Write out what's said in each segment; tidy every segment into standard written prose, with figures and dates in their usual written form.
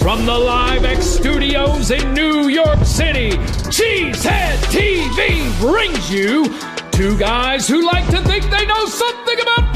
From the LiveX studios in New York City, Cheesehead TV brings you two guys who like to think they know something about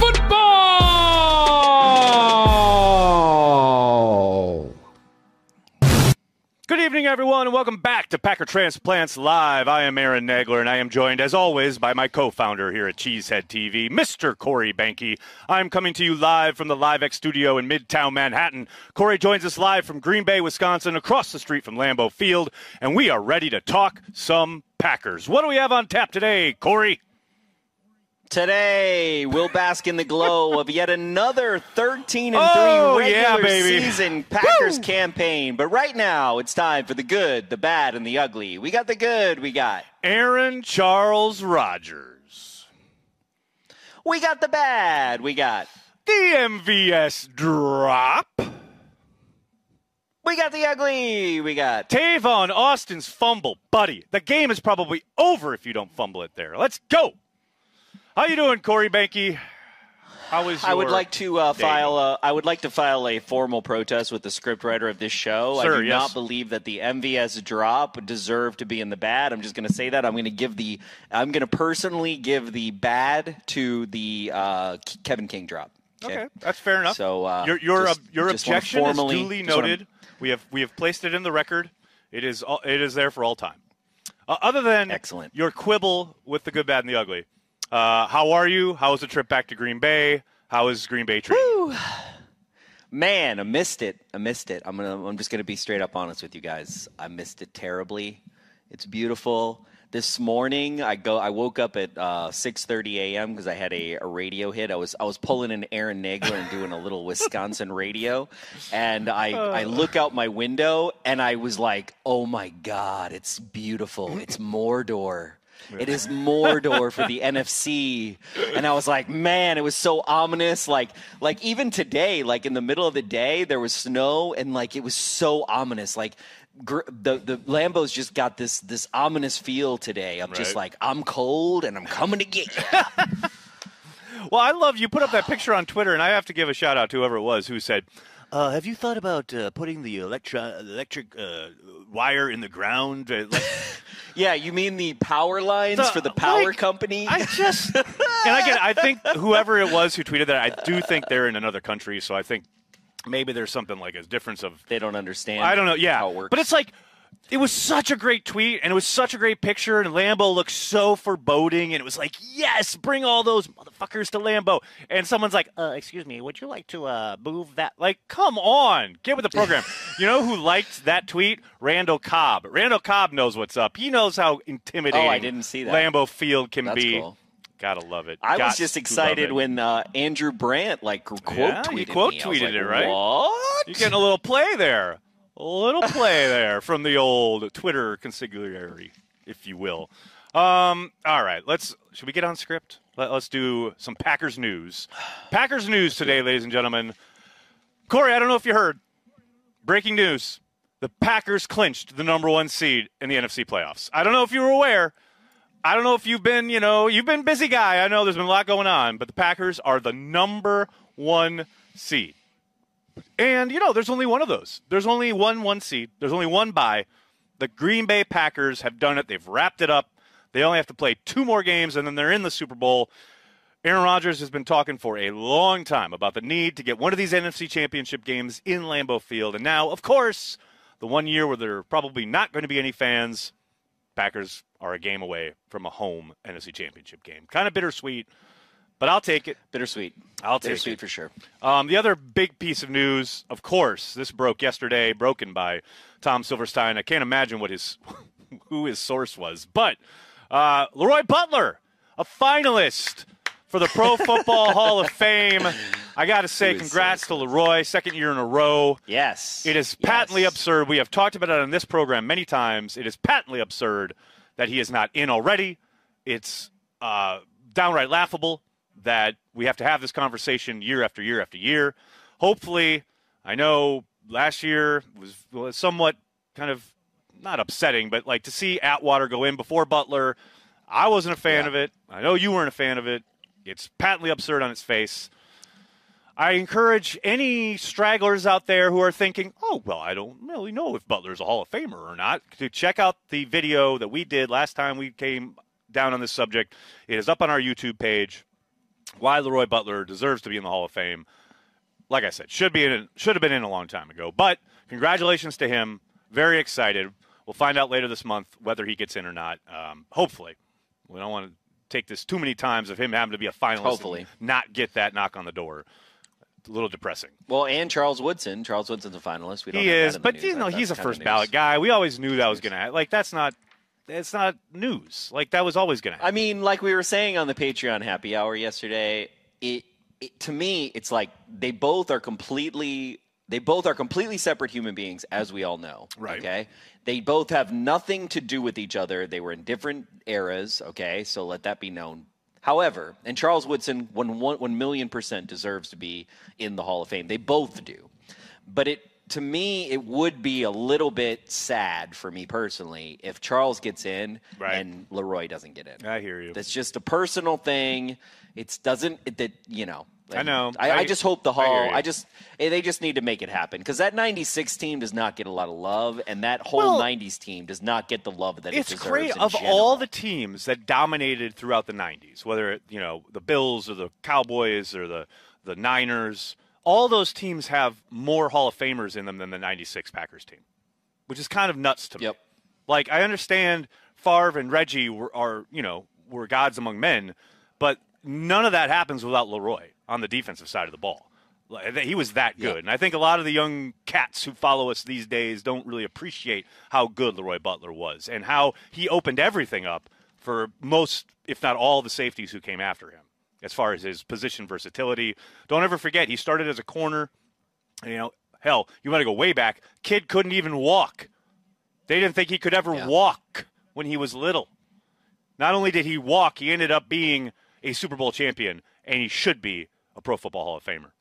football. Good evening, everyone, and welcome back to Packer Transplants Live. I am Aaron Nagler, and I am joined, as always, by my co-founder here at Cheesehead TV, Mr. Corey Behnke. I'm coming to you live from the LiveX studio in Midtown Manhattan. Corey joins us live from Green Bay, Wisconsin, across the street from Lambeau Field, and we are ready to talk some Packers. What do we have on tap today, Corey? Today, we'll bask in the glow of yet another 13-3 regular season Packers campaign. But right now, it's time for the good, the bad, and the ugly. We got the good. We got Aaron Charles Rodgers. We got the bad. We got the MVS drop. We got the ugly. We got Tavon Austin's fumble. Buddy, the game is probably over if you don't fumble it there. Let's go. How you doing, Corey Behnke? How is your I would like to file a formal protest with the scriptwriter of this show. Sir, I do not believe that the MVS drop deserved to be in the bad. I'm just going to say that. I'm going to personally give the bad to the Kevin King drop. Okay, that's fair enough. So your objection is duly noted. We have placed it in the record. It is there for all time. Other than excellent your quibble with the good, bad, and the ugly. How are you? How was the trip back to Green Bay? How is Green Bay treating you? Man, I missed it. I'm just gonna be straight up honest with you guys. I missed it terribly. It's beautiful. This morning, I woke up at 6:30 a.m. because I had a radio hit. I was pulling an Aaron Nagler and doing a little Wisconsin radio, and I look out my window and I was like, oh my God, it's beautiful. It's Mordor. It is Mordor for the NFC. And I was like, man, it was so ominous. Like even today, like in the middle of the day, there was snow and like it was so ominous. Like the Lambeau's just got this ominous feel today. I'm just like, I'm cold and I'm coming to get you. Well, I love you put up that picture on Twitter, and I have to give a shout out to whoever it was who said, have you thought about putting the electric wire in the ground? Yeah, you mean the power lines for the power company? I think whoever it was who tweeted that, I do think they're in another country, so I think maybe there's something like a difference of... They don't understand I don't know, yeah. how it works. But it's like, it was such a great tweet, and it was such a great picture, and Lambeau looked so foreboding, and it was like, yes, bring all those motherfuckers to Lambeau. And someone's like, excuse me, would you like to move that? Like, come on, get with the program. You know who liked that tweet? Randall Cobb. Randall Cobb knows what's up. He knows how intimidating I didn't see that. Lambeau Field can That's be. Cool. Gotta love it. I was just excited when Andrew Brandt quote tweeted he quote tweeted it, right? What? You're getting a little play there. A little play there from the old Twitter consigliere, if you will. All right, should we get on script? Let's do some Packers news. Packers news today, ladies and gentlemen. Corey, I don't know if you heard. Breaking news. The Packers clinched the #1 seed in the NFC playoffs. I don't know if you were aware. I don't know if you've been busy guy. I know there's been a lot going on, but the Packers are the #1 seed. And, there's only one of those. There's only one seed. There's only one bye. The Green Bay Packers have done it. They've wrapped it up. They only have to play 2 more games, and then they're in the Super Bowl. Aaron Rodgers has been talking for a long time about the need to get one of these NFC championship games in Lambeau Field. And now, of course, the 1 year where there are probably not going to be any fans, Packers are a game away from a home NFC championship game. Kind of bittersweet. But I'll take it. Bittersweet. I'll take it. Bittersweet for sure. The other big piece of news, of course, this broke yesterday, broken by Tom Silverstein. I can't imagine who his source was. But Leroy Butler, a finalist for the Pro Football Hall of Fame. I got to say, congrats to Leroy, 2nd year in a row. Yes. It is patently absurd. We have talked about it on this program many times. It is patently absurd that he is not in already. It's downright laughable that we have to have this conversation year after year after year. Hopefully, I know last year was somewhat kind of not upsetting, but like to see Atwater go in before Butler, I wasn't a fan of it. I know you weren't a fan of it. It's patently absurd on its face. I encourage any stragglers out there who are thinking, oh, well, I don't really know if Butler's a Hall of Famer or not, to check out the video that we did last time we came down on this subject. It is up on our YouTube page. Why Leroy Butler deserves to be in the Hall of Fame. Like I said, should have been in a long time ago. But congratulations to him. Very excited. We'll find out later this month whether he gets in or not. Hopefully. We don't want to take this too many times of him having to be a finalist Hopefully. and not get that knock on the door. It's a little depressing. Well, and Charles Woodson. Charles Woodson's a finalist. We don't He have is, that in the but news. you know, That's he's a kind of first news. ballot guy. We always knew that was going to happen. Like, it's not news. Like, that was always going to happen. I mean, like we were saying on the Patreon happy hour yesterday, to me, it's like they both are completely separate human beings, as we all know. Right. Okay. They both have nothing to do with each other. They were in different eras. Okay. So let that be known. However, and Charles Woodson 1,000,000% deserves to be in the Hall of Fame. They both do. But to me, it would be a little bit sad for me personally if Charles gets in and Leroy doesn't get in. I hear you. That's just a personal thing. I know. I just hope the I Hall. hear you. They just need to make it happen because that '96 team does not get a lot of love, and that whole '90s team does not get the love that it deserves. It's great. in Of general. all the teams that dominated throughout the '90s, whether the Bills or the Cowboys or the Niners, all those teams have more Hall of Famers in them than the '96 Packers team, which is kind of nuts to me. Yep. Like, I understand Favre and Reggie were gods among men, but none of that happens without Leroy on the defensive side of the ball. He was that good. Yep. And I think a lot of the young cats who follow us these days don't really appreciate how good Leroy Butler was and how he opened everything up for most, if not all, the safeties who came after him as far as his position versatility. Don't ever forget, he started as a corner. Hell, you want to go way back, kid couldn't even walk. They didn't think he could ever walk when he was little. Not only did he walk, he ended up being a Super Bowl champion, and he should be a Pro Football Hall of Famer.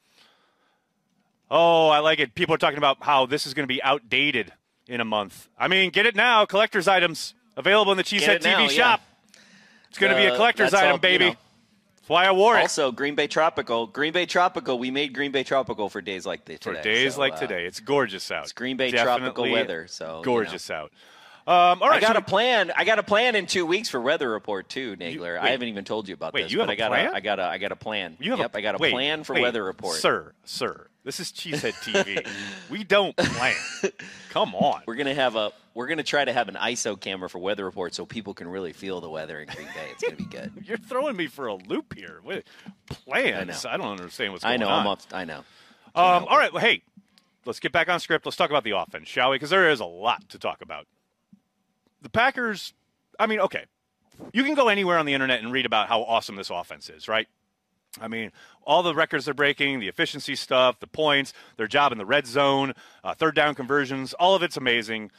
Oh, I like it. People are talking about how this is going to be outdated in a month. I mean, get it now. Collector's items available in the Cheesehead TV shop. It's going to be a collector's item, baby. That's why I wore it. Also, Green Bay Tropical. We made Green Bay Tropical for days like today. For days like today. It's gorgeous out. It's Green Bay Definitely tropical weather. So gorgeous out. All right, I got a plan. I got a plan in 2 weeks for Weather Report too, Nagler. I haven't even told you about this. You have but a plan? I got a plan. I got a wait, plan for wait, Weather Report. Sir, this is Cheesehead TV. We don't plan. Come on. We're gonna try to have an ISO camera for Weather Report so people can really feel the weather in Green Bay. It's gonna be good. You're throwing me for a loop here. What, plans? I don't understand what's going on. I know. All right. Well, hey, let's get back on script. Let's talk about the offense, shall we? Because there is a lot to talk about. The Packers, I mean, okay, you can go anywhere on the internet and read about how awesome this offense is, right? I mean, all the records they're breaking, the efficiency stuff, the points, their job in the red zone, third down conversions, all of it's amazing.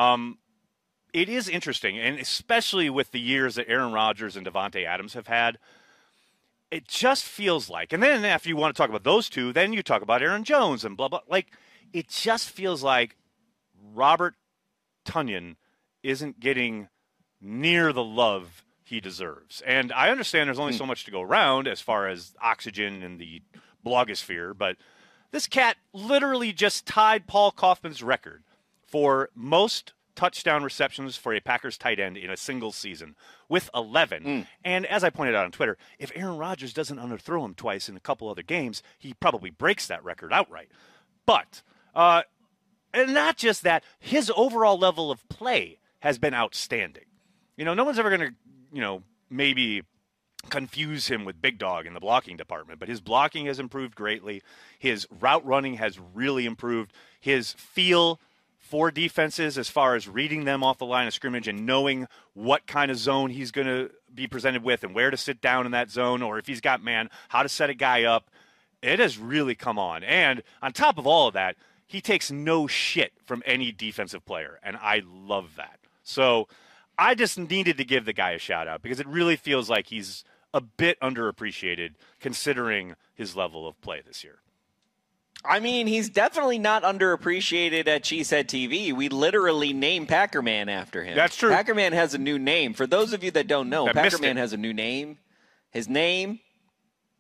It is interesting, and especially with the years that Aaron Rodgers and Davante Adams have had, it just feels like, and then after you want to talk about those two, then you talk about Aaron Jones and blah, blah. Like, it just feels like Robert Tonyan isn't getting near the love he deserves. And I understand there's only so much to go around as far as oxygen in the blogosphere, but this cat literally just tied Paul Kaufman's record for most touchdown receptions for a Packers tight end in a single season with 11. And as I pointed out on Twitter, if Aaron Rodgers doesn't underthrow him twice in a couple other games, he probably breaks that record outright. But, and not just that, his overall level of play has been outstanding. No one's ever going to, maybe confuse him with Big Dog in the blocking department, but his blocking has improved greatly. His route running has really improved. His feel for defenses as far as reading them off the line of scrimmage and knowing what kind of zone he's going to be presented with and where to sit down in that zone, or if he's got man, how to set a guy up. It has really come on. And on top of all of that, he takes no shit from any defensive player, and I love that. So I just needed to give the guy a shout-out because it really feels like he's a bit underappreciated considering his level of play this year. I mean, he's definitely not underappreciated at Cheesehead TV. We literally named Packerman after him. That's true. Packerman has a new name. For those of you that don't know, That missed Packerman it. has a new name. His name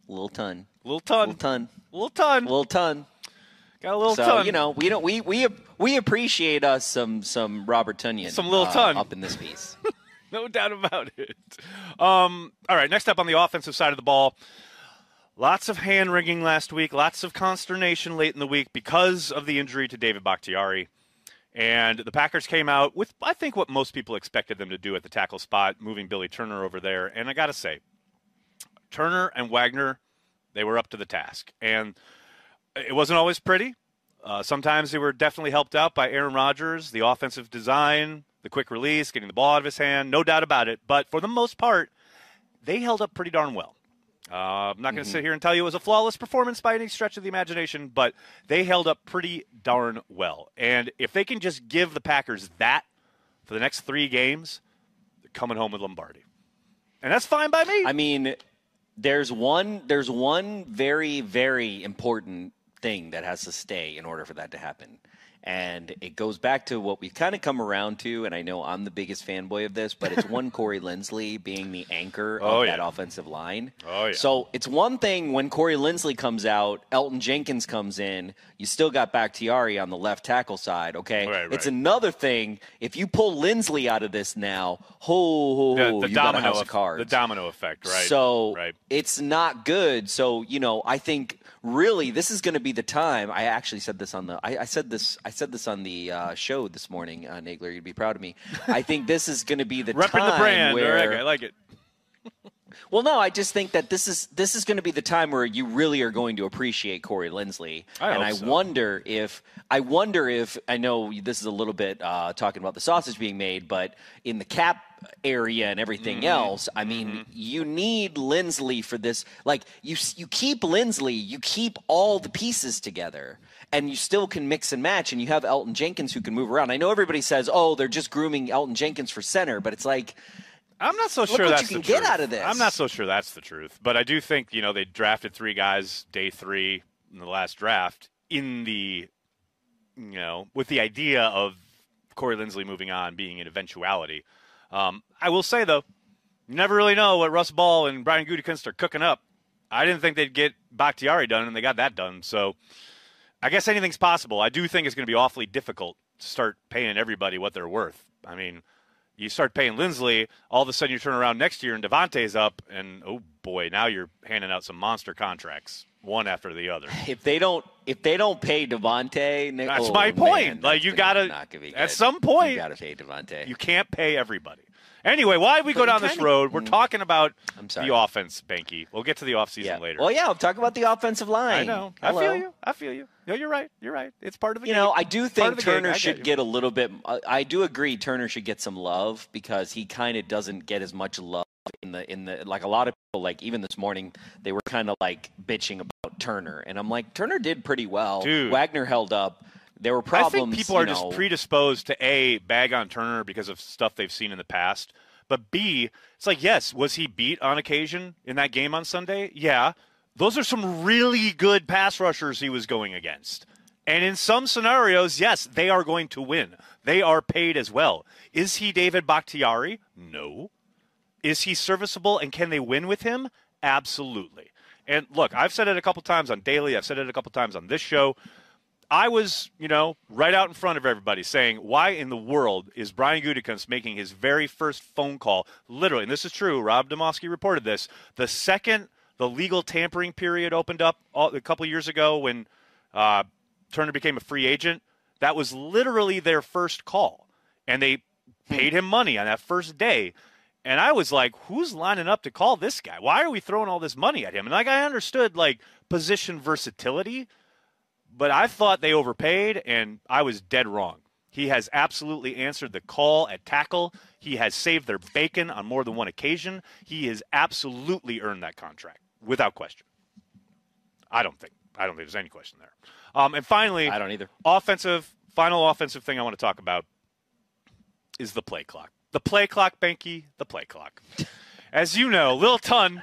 Little ton. Little ton. Little ton. Little ton. Little ton. Got a little So, ton. you know, we appreciate us some Robert Tonyan. Some little ton. Up in this piece. No doubt about it. All right, next up on the offensive side of the ball, lots of hand-wringing last week, lots of consternation late in the week because of the injury to David Bakhtiari. And the Packers came out with, I think, what most people expected them to do at the tackle spot, moving Billy Turner over there. And I got to say, Turner and Wagner, they were up to the task. And it wasn't always pretty. Sometimes they were definitely helped out by Aaron Rodgers, the offensive design, the quick release, getting the ball out of his hand, no doubt about it. But for the most part, they held up pretty darn well. I'm not going to sit here and tell you it was a flawless performance by any stretch of the imagination, but they held up pretty darn well. And if they can just give the Packers that for the next 3 games, they're coming home with Lombardi. And that's fine by me. I mean, there's one very, very important thing that has to stay in order for that to happen. And it goes back to what we've kind of come around to, and I know I'm the biggest fanboy of this, but it's one Corey Linsley being the anchor of that offensive line. Oh, yeah. So it's one thing when Corey Linsley comes out, Elton Jenkins comes in, you still got Bakhtiari on the left tackle side, okay? Right. It's another thing if you pull Linsley out of this now, you got a house of cards. The domino effect, right? So it's not good. So, you know, I think really this is going to be the time. I actually said this on the I said this on the show this morning, Nagler. You'd be proud of me. I think this is going to be the Repping time the brand. where I like it. Well, no, I just think that this is going to be the time where you really are going to appreciate Corey Linsley. I wonder if I know this is a little bit talking about the sausage being made, but in the cap area and everything else, I mean, you need Linsley for this. Like you keep Linsley, you keep all the pieces together, and you still can mix and match, and you have Elton Jenkins who can move around. I know everybody says, "Oh, they're just grooming Elton Jenkins for center," but it's like, I'm not so sure that's the truth. Look what you can get out of this. I'm not so sure that's the truth. But I do think, you know, they drafted 3 guys day 3 in the last draft in the, you know, with the idea of Corey Linsley moving on being an eventuality. I will say, though, you never really know what Russ Ball and Brian Gutekunst are cooking up. I didn't think they'd get Bakhtiari done, and they got that done. So I guess anything's possible. I do think it's going to be awfully difficult to start paying everybody what they're worth. I mean, you start paying Linsley, all of a sudden you turn around next year and Devontae's up, and oh boy, now you're handing out some monster contracts, one after the other. If they don't pay Devontae, that's my point. Man, like you gotta at some point you gotta pay Devontae. You can't pay everybody. Anyway, why did we go down this road? We're talking about the offense, Banky. We'll get to the offseason later. Well, yeah, I'm talking about the offensive line. I know. Hello. I feel you. No, you're right. It's part of the game. You know, I do think Turner should get a little bit – I do agree Turner should get some love because he kind of doesn't get as much love in the like a lot of people, like even this morning, they were kind of like bitching about Turner. And I'm like, Turner did pretty well. Dude. Wagner held up. There were problems. I think people are just predisposed to, A, bag on Turner because of stuff they've seen in the past. But, B, it's like, yes, was he beat on occasion in that game on Sunday? Yeah. Those are some really good pass rushers he was going against. And in some scenarios, yes, they are going to win. They are paid as well. Is he David Bakhtiari? No. Is he serviceable and can they win with him? Absolutely. And, look, I've said it a couple times on Daily. I've said it a couple times on this show. I was, you know, right out in front of everybody saying, why in the world is Brian Gutekunst making his very first phone call, literally, and this is true, Rob Demovsky reported this, the second the legal tampering period opened up a couple years ago when Turner became a free agent, that was literally their first call. And they paid him money on that first day. And I was like, who's lining up to call this guy? Why are we throwing all this money at him? And, like, I understood, like, position versatility, but I thought they overpaid, and I was dead wrong. He has absolutely answered the call at tackle. He has saved their bacon on more than one occasion. He has absolutely earned that contract, without question. I don't think there's any question there. And finally, I don't either. Final offensive thing I want to talk about is the play clock. The play clock, Banky, the play clock. As you know, Lil Ton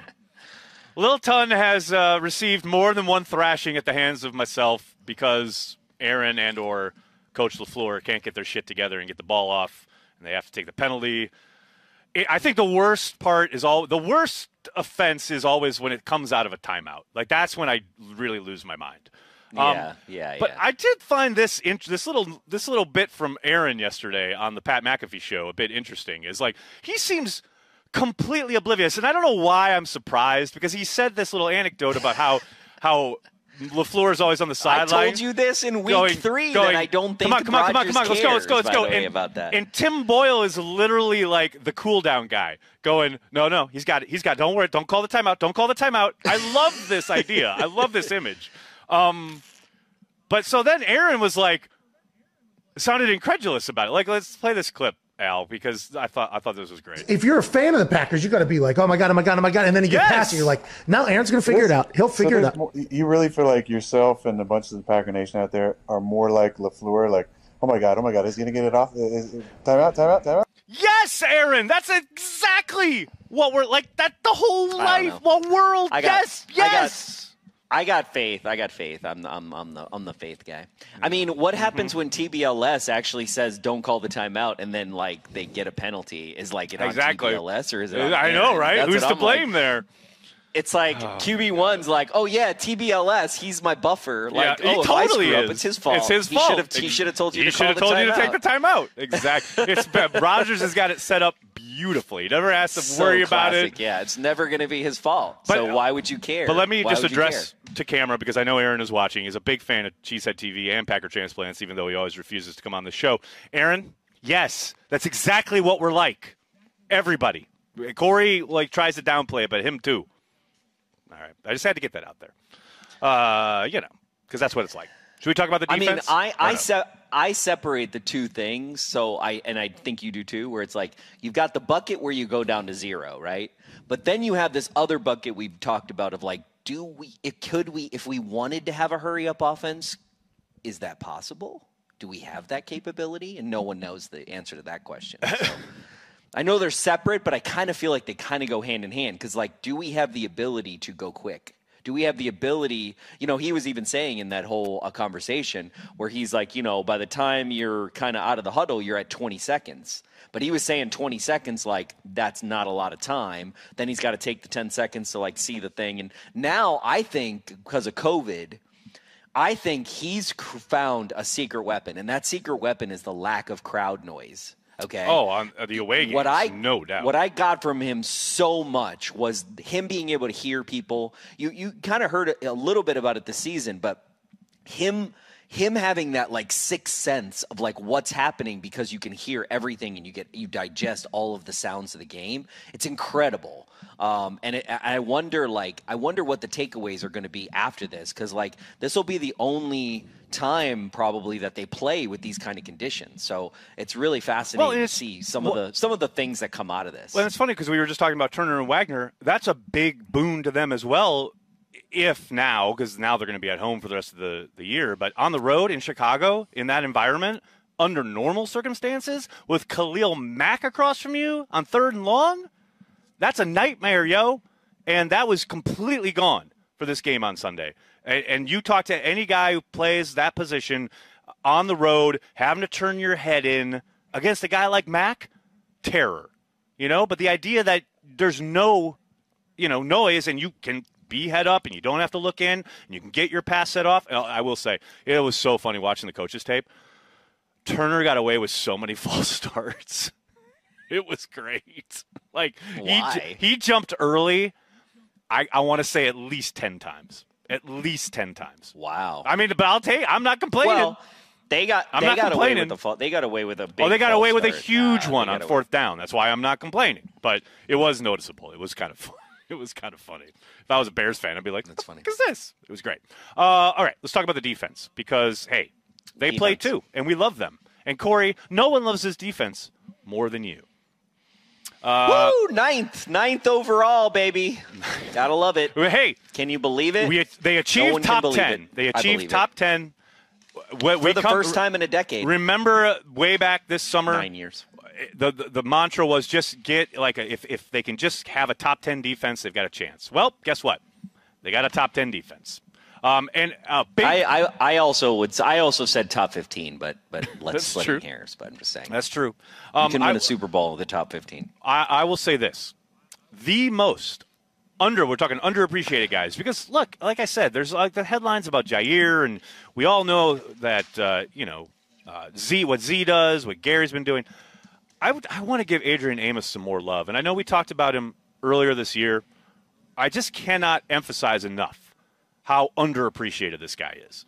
has received more than one thrashing at the hands of myself because Aaron and or Coach LaFleur can't get their shit together and get the ball off, and they have to take the penalty. I think the worst part is the worst offense is always when it comes out of a timeout. Like that's when I really lose my mind. Yeah. But I did find this little bit from Aaron yesterday on the Pat McAfee show a bit interesting. Is like he seems completely oblivious, and I don't know why I'm surprised because he said this little anecdote about how LaFleur is always on the sideline. I told you this in week 3 that I don't think come on, let's go. And, about that. And Tim Boyle is literally like the cool down guy going, no, he's got it. Don't worry. Don't call the timeout. I love this idea. I love this image. But so then Aaron was like, sounded incredulous about it. Like, let's play this clip, Al, because I thought this was great. If you're a fan of the Packers, you got to be like, oh my god, and then you get past it. You're like, no, Aaron's going to figure it out. He'll figure it out. You really feel like yourself and a bunch of the Packer Nation out there are more like LaFleur, like, oh my god, is he going to get it off? Timeout. Yes, Aaron, that's exactly what we're like. That the whole life, world. Yes. I got faith. I'm the faith guy. I mean, what happens when TBLS actually says don't call the timeout and then like they get a penalty? Is like it on TBLS or is it? I know, right? That's Who's to blame there? It's like QB1's like, oh yeah, TBLS, he's my buffer. Like, he totally is. It's his fault. It's his fault. He should have told you. He should have told you to take the timeout. Exactly. Rodgers has got it set up beautifully. He never has to worry about it. Yeah, it's never going to be his fault. So why would you care? But let me just address to camera because I know Aaron is watching. He's a big fan of Cheesehead TV and Packer Transplants, even though he always refuses to come on the show. Aaron, yes, that's exactly what we're like. Everybody. Corey tries to downplay it, but him too. All right. I just had to get that out there. Because that's what it's like. Should we talk about the defense? I mean, I separate the two things. So I think you do too, where it's like you've got the bucket where you go down to 0, right? But then you have this other bucket we've talked about of like, if we wanted to have a hurry up offense, is that possible? Do we have that capability? And no one knows the answer to that question. So. I know they're separate, but I kind of feel like they kind of go hand in hand because, like, do we have the ability to go quick? Do we have the ability? He was even saying in that whole conversation where he's like, by the time you're kind of out of the huddle, you're at 20 seconds. But he was saying 20 seconds, like, that's not a lot of time. Then he's got to take the 10 seconds to, like, see the thing. And now I think because of COVID, I think he's found a secret weapon, and that secret weapon is the lack of crowd noise. Okay. Oh, on the away games, no doubt. What I got from him so much was him being able to hear people. You kind of heard a little bit about it this season, but him having that like sixth sense of like what's happening because you can hear everything and you digest all of the sounds of the game. It's incredible. I wonder what the takeaways are going to be after this because like this will be the only time probably that they play with these kind of conditions. So it's really fascinating to see some of the things that come out of this. Well, it's funny because we were just talking about Turner and Wagner. That's a big boon to them as well. Because now they're going to be at home for the rest of the year, but on the road in Chicago in that environment under normal circumstances with Khalil Mack across from you on 3rd and long, that's a nightmare, yo. And that was completely gone for this game on Sunday. And you talk to any guy who plays that position on the road, having to turn your head in against a guy like Mack, terror. But the idea that there's no, noise and you can be head up and you don't have to look in and you can get your pass set off. I will say, it was so funny watching the coaches tape. Turner got away with so many false starts. It was great. Like, he jumped early, I want to say at least 10 times. At least 10 times. Wow. I mean, but I'll tell you, I'm not complaining. Well, they got away with they got away with a big they got away with start. a huge one on 4th down. That's why I'm not complaining. But it was noticeable. It was kind of fun. It was kind of funny. If I was a Bears fan, I'd be like, "That's funny. What is this?" It was great. All right, let's talk about the defense because hey, they play too, and we love them. And Corey, no one loves his defense more than you. Woo! Ninth overall, baby. Gotta love it. Hey, can you believe it? They achieved top 10. They achieved top 10 for the first time in a decade. Remember, way back this summer, 9 years. The mantra was just get if they can just have a top 10 defense, they've got a chance. Well, guess what? They got a top 10 defense. Big. I also said top 15, but let's split hairs. But I'm just saying That's true. You can win a Super Bowl with the top 15. I will say this: the most we're talking underappreciated guys, because look, like I said, there's like the headlines about Jair, and we all know that what Z does, what Gary's been doing. I want to give Adrian Amos some more love, and I know we talked about him earlier this year. I just cannot emphasize enough how underappreciated this guy is.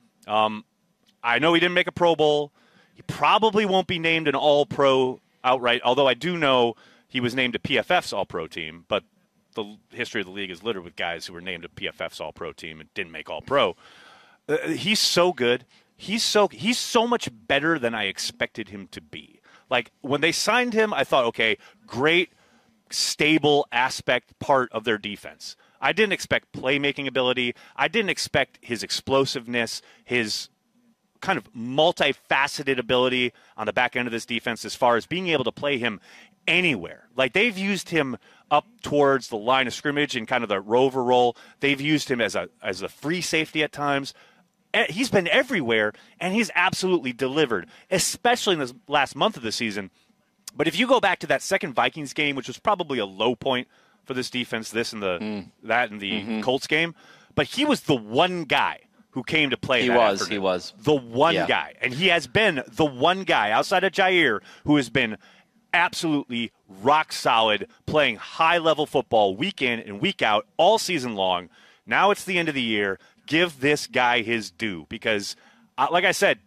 I know he didn't make a Pro Bowl. He probably won't be named an All-Pro outright, although I do know he was named to PFF's All-Pro team, but the history of the league is littered with guys who were named to PFF's All-Pro team and didn't make All-Pro. He's so good. He's so much better than I expected him to be. Like, when they signed him, I thought, okay, great, stable aspect part of their defense. I didn't expect playmaking ability. I didn't expect his explosiveness, his kind of multifaceted ability on the back end of this defense as far as being able to play him anywhere. Like, they've used him up towards the line of scrimmage in kind of the rover role. They've used him as a free safety at times. He's been everywhere, and he's absolutely delivered, especially in this last month of the season. But if you go back to that second Vikings game, which was probably a low point for this defense, that and the Colts game, but he was the one guy who came to play. He was the one guy, and he has been the one guy outside of Jair who has been absolutely rock solid, playing high-level football week in and week out all season long. Now it's the end of the year. Give this guy his due, because, like I said,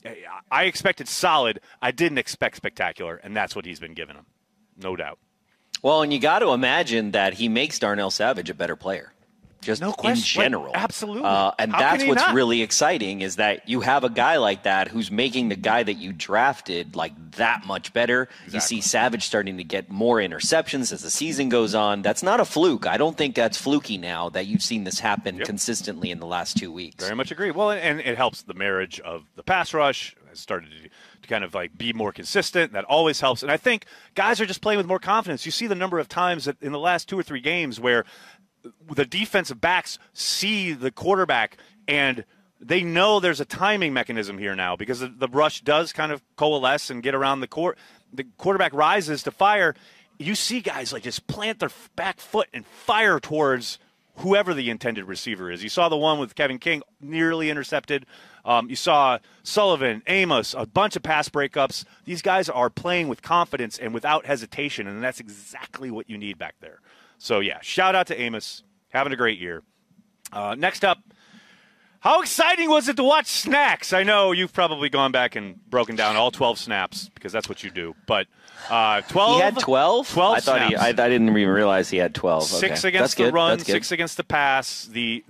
I expected solid. I didn't expect spectacular, and that's what he's been giving him, no doubt. Well, and you got to imagine that he makes Darnell Savage a better player. Just no question. In general. Absolutely. And that's what's really exciting, is that you have a guy like that who's making the guy that you drafted like that much better. Exactly. You see Savage starting to get more interceptions as the season goes on. That's not a fluke. I don't think that's fluky now that you've seen this happen consistently in the last 2 weeks. Very much agree. Well, and it helps the marriage of the pass rush. Has started to kind of like be more consistent. That always helps. And I think guys are just playing with more confidence. You see the number of times that in the last 2 or 3 games where the defensive backs see the quarterback and they know there's a timing mechanism here now, because the rush does kind of coalesce and get around the court. The quarterback rises to fire. You see guys like just plant their back foot and fire towards whoever the intended receiver is. You saw the one with Kevin King nearly intercepted. You saw Sullivan, Amos, a bunch of pass breakups. These guys are playing with confidence and without hesitation, and that's exactly what you need back there. So, yeah, shout out to Amos. Having a great year. Next up, how exciting was it to watch Snacks? I know you've probably gone back and broken down all 12 snaps, because that's what you do. But 12? He had 12? 12 I snaps. I didn't even realize he had 12. 6 against the run, 6 against the pass. The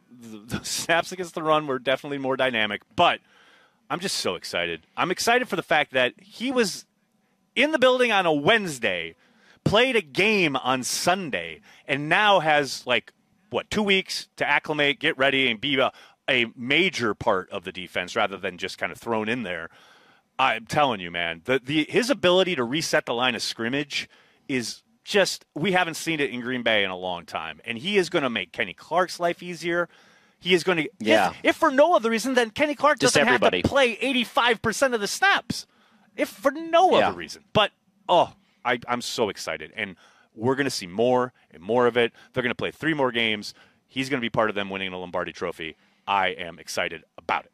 snaps against the run were definitely more dynamic. But I'm just so excited. I'm excited for the fact that he was in the building on a Wednesday, played a game on Sunday, and now has, 2 weeks to acclimate, get ready, and be a major part of the defense rather than just kind of thrown in there. I'm telling you, man, his ability to reset the line of scrimmage is just, we haven't seen it in Green Bay in a long time. And he is going to make Kenny Clark's life easier. He is going to, if for no other reason, then Kenny Clark doesn't have to play 85% of the snaps. If for no other reason. But, I'm so excited, and we're going to see more and more of it. They're going to play 3 more games. He's going to be part of them winning the Lombardi Trophy. I am excited about it.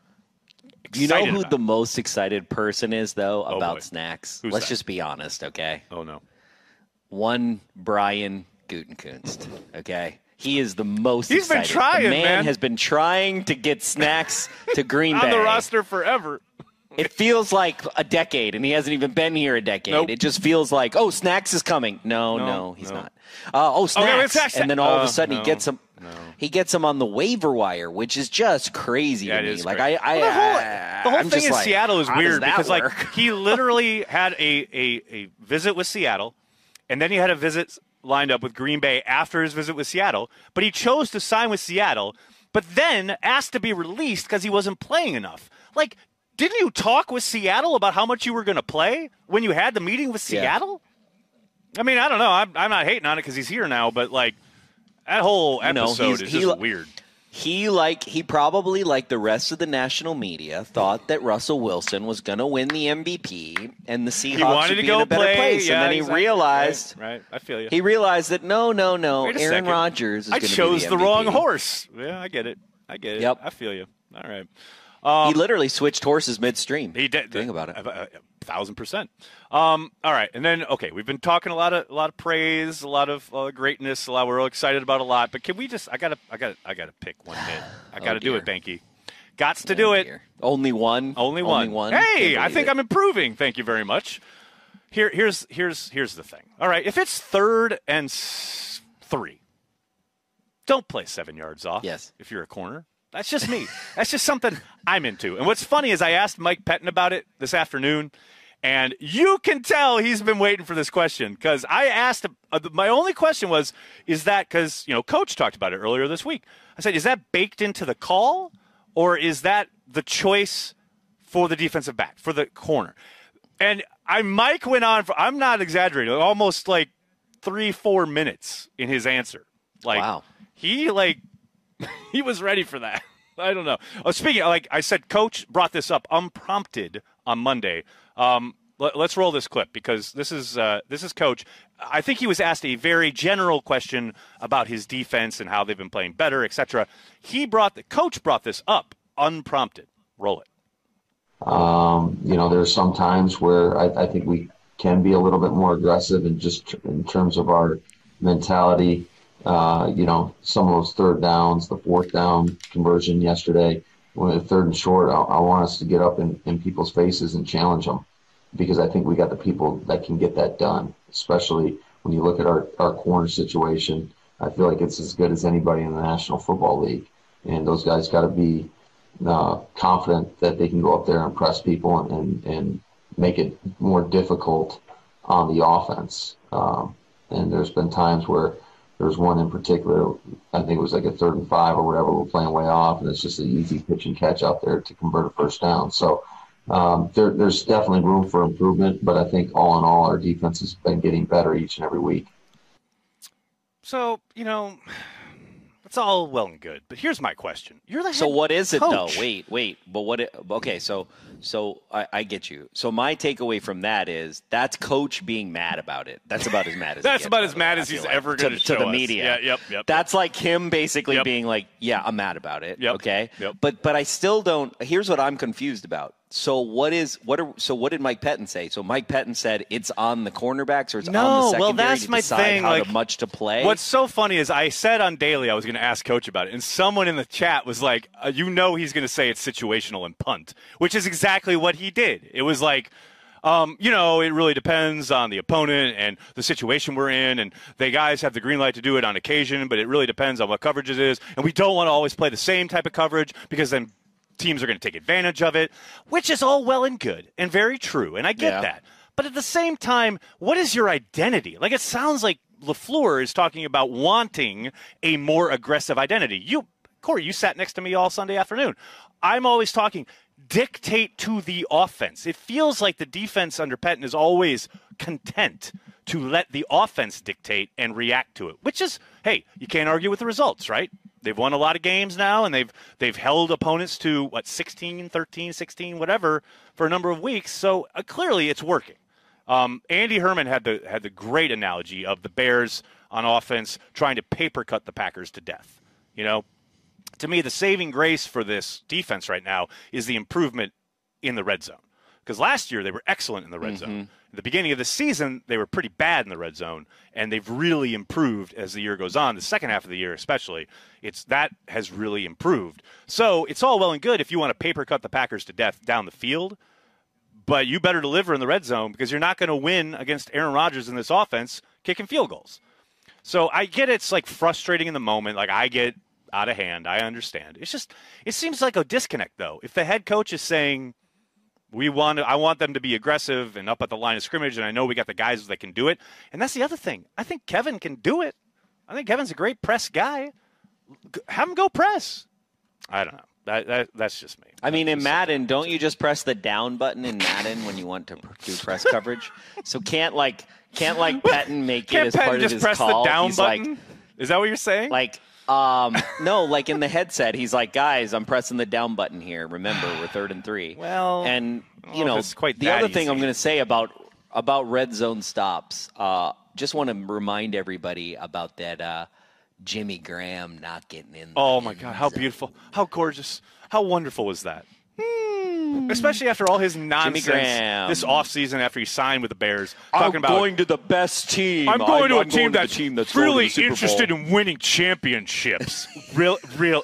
You know who the most excited person is, though, about Snacks? Who's Let's that? just be honest, okay? Oh, no. One Brian Gutekunst, okay? He is the most He's excited. Been trying, the man has been trying to get Snacks to Green Bay. On the roster forever. It feels like a decade, and he hasn't even been here a decade. Nope. It just feels like, Snacks is coming. No, he's not. Snacks, and then all of a sudden he gets him. No. He gets him on the waiver wire, which is just crazy to me. Like the whole thing in Seattle is weird because he literally had a visit with Seattle, and then he had a visit lined up with Green Bay after his visit with Seattle, but he chose to sign with Seattle, but then asked to be released because he wasn't playing enough. Didn't you talk with Seattle about how much you were going to play when you had the meeting with Seattle? I mean, I don't know. I'm not hating on it because he's here now, but that whole episode is just weird. He probably, like the rest of the national media, thought that Russell Wilson was going to win the MVP and the Seahawks would be in a better place. Yeah, and then he realized, right, I feel you. He realized that no, Wait a Aaron second. Rodgers is going to be the MVP. I chose the wrong horse. Yeah, I get it. Yep. I feel you. All right. He literally switched horses midstream. He did. Think about it. 1,000%. All right, and then we've been talking a lot of praise, a lot of greatness, we're all excited about a lot. But can we just? I gotta pick one bit. I gotta do it, Banky. Gots to do it. Dear. Only one. Only one. Hey, I think I'm improving. Thank you very much. Here's the thing. All right, if it's 3rd and 3, don't play 7 yards off. Yes. If you're a corner. That's just me. That's just something I'm into. And what's funny is I asked Mike Pettin about it this afternoon, and you can tell he's been waiting for this question because I asked him. My only question was, is that because, Coach talked about it earlier this week. I said, is that baked into the call, or is that the choice for the defensive back, for the corner? And Mike went on for, I'm not exaggerating, almost 3-4 minutes in his answer. Wow. He was ready for that. I don't know. Speaking, like I said, Coach brought this up unprompted on Monday. Let's roll this clip because this is Coach. I think he was asked a very general question about his defense and how they've been playing better, etc. Coach brought this up unprompted. Roll it. There's some times where I think we can be a little bit more aggressive and just in terms of our mentality. Some of those 3rd downs, the 4th down conversion yesterday, when the 3rd and short, I want us to get up in people's faces and challenge them because I think we got the people that can get that done, especially when you look at our corner situation. I feel like it's as good as anybody in the National Football League, and those guys got to be confident that they can go up there and press people and make it more difficult on the offense. And there's been times where there's one in particular, I think it was like a 3rd and 5 or whatever, we're playing way off, and it's just an easy pitch and catch out there to convert a 1st down. So there's definitely room for improvement, but I think all in all, our defense has been getting better each and every week. So, it's all well and good, but here's my question. You're the head So what is it, coach. though? Wait. But okay, so I get you. So my takeaway from that is that's Coach being mad about it. That's about as mad as That's about as mad as he's ever going to the us. media. Yeah, yep. That's like him basically being like, yeah, I'm mad about it. Yep. Okay. Yep. But I still don't. Here's what I'm confused about. So what did Mike Pettin say? So Mike Pettin said it's on the cornerbacks or it's on the secondary well, that's to my decide thing. how much to play? What's so funny is I said on Daily I was going to ask Coach about it, and someone in the chat was like, he's going to say it's situational and punt, which is exactly what he did. It was like, it really depends on the opponent and the situation we're in, and the guys have the green light to do it on occasion, but it really depends on what coverage it is, and we don't want to always play the same type of coverage because then teams are going to take advantage of it, which is all well and good and very true, and I get that. But at the same time, what is your identity? Like, it sounds like LaFleur is talking about wanting a more aggressive identity. Corey, you sat next to me all Sunday afternoon. I'm always talking, dictate to the offense. It feels like the defense under Pettin is always content to let the offense dictate and react to it, which is, hey, you can't argue with the results, right? They've won a lot of games now, and they've held opponents to, 16, 13, 16, whatever, for a number of weeks. So clearly it's working. Andy Herman had the great analogy of the Bears on offense trying to paper cut the Packers to death. To me, the saving grace for this defense right now is the improvement in the red zone. Because last year they were excellent in the red zone. At the beginning of the season, they were pretty bad in the red zone, and they've really improved as the year goes on. The second half of the year especially, that has really improved. So it's all well and good if you want to paper cut the Packers to death down the field, but you better deliver in the red zone because you're not going to win against Aaron Rodgers in this offense kicking field goals. So I get it's frustrating in the moment. I get out of hand. I understand. It seems like a disconnect, though. If the head coach is saying, I want them to be aggressive and up at the line of scrimmage, and I know we got the guys that can do it. And that's the other thing. I think Kevin can do it. I think Kevin's a great press guy. Have him go press. I don't know. That's just me. I mean, in Madden, don't you just press the down button in Madden when you want to do press coverage? So can't Pettin make it as part of his call? Can't Pettin just press the down He's button? Is that what you're saying? No, like in the headset, he's like, guys, I'm pressing the down button here. Remember, we're 3rd and 3. Well, and you know, it's quite the that other thing easy. I'm going to say about red zone stops, just want to remind everybody about that Jimmy Graham not getting in. Oh my God, how beautiful, how gorgeous, how wonderful was that? Especially after all his nonsense Graham. this offseason after he signed with the Bears. Talking about going to the best team. I'm going to a team going that's, to the team that's really going to the Super interested Bowl. in winning championships. Really.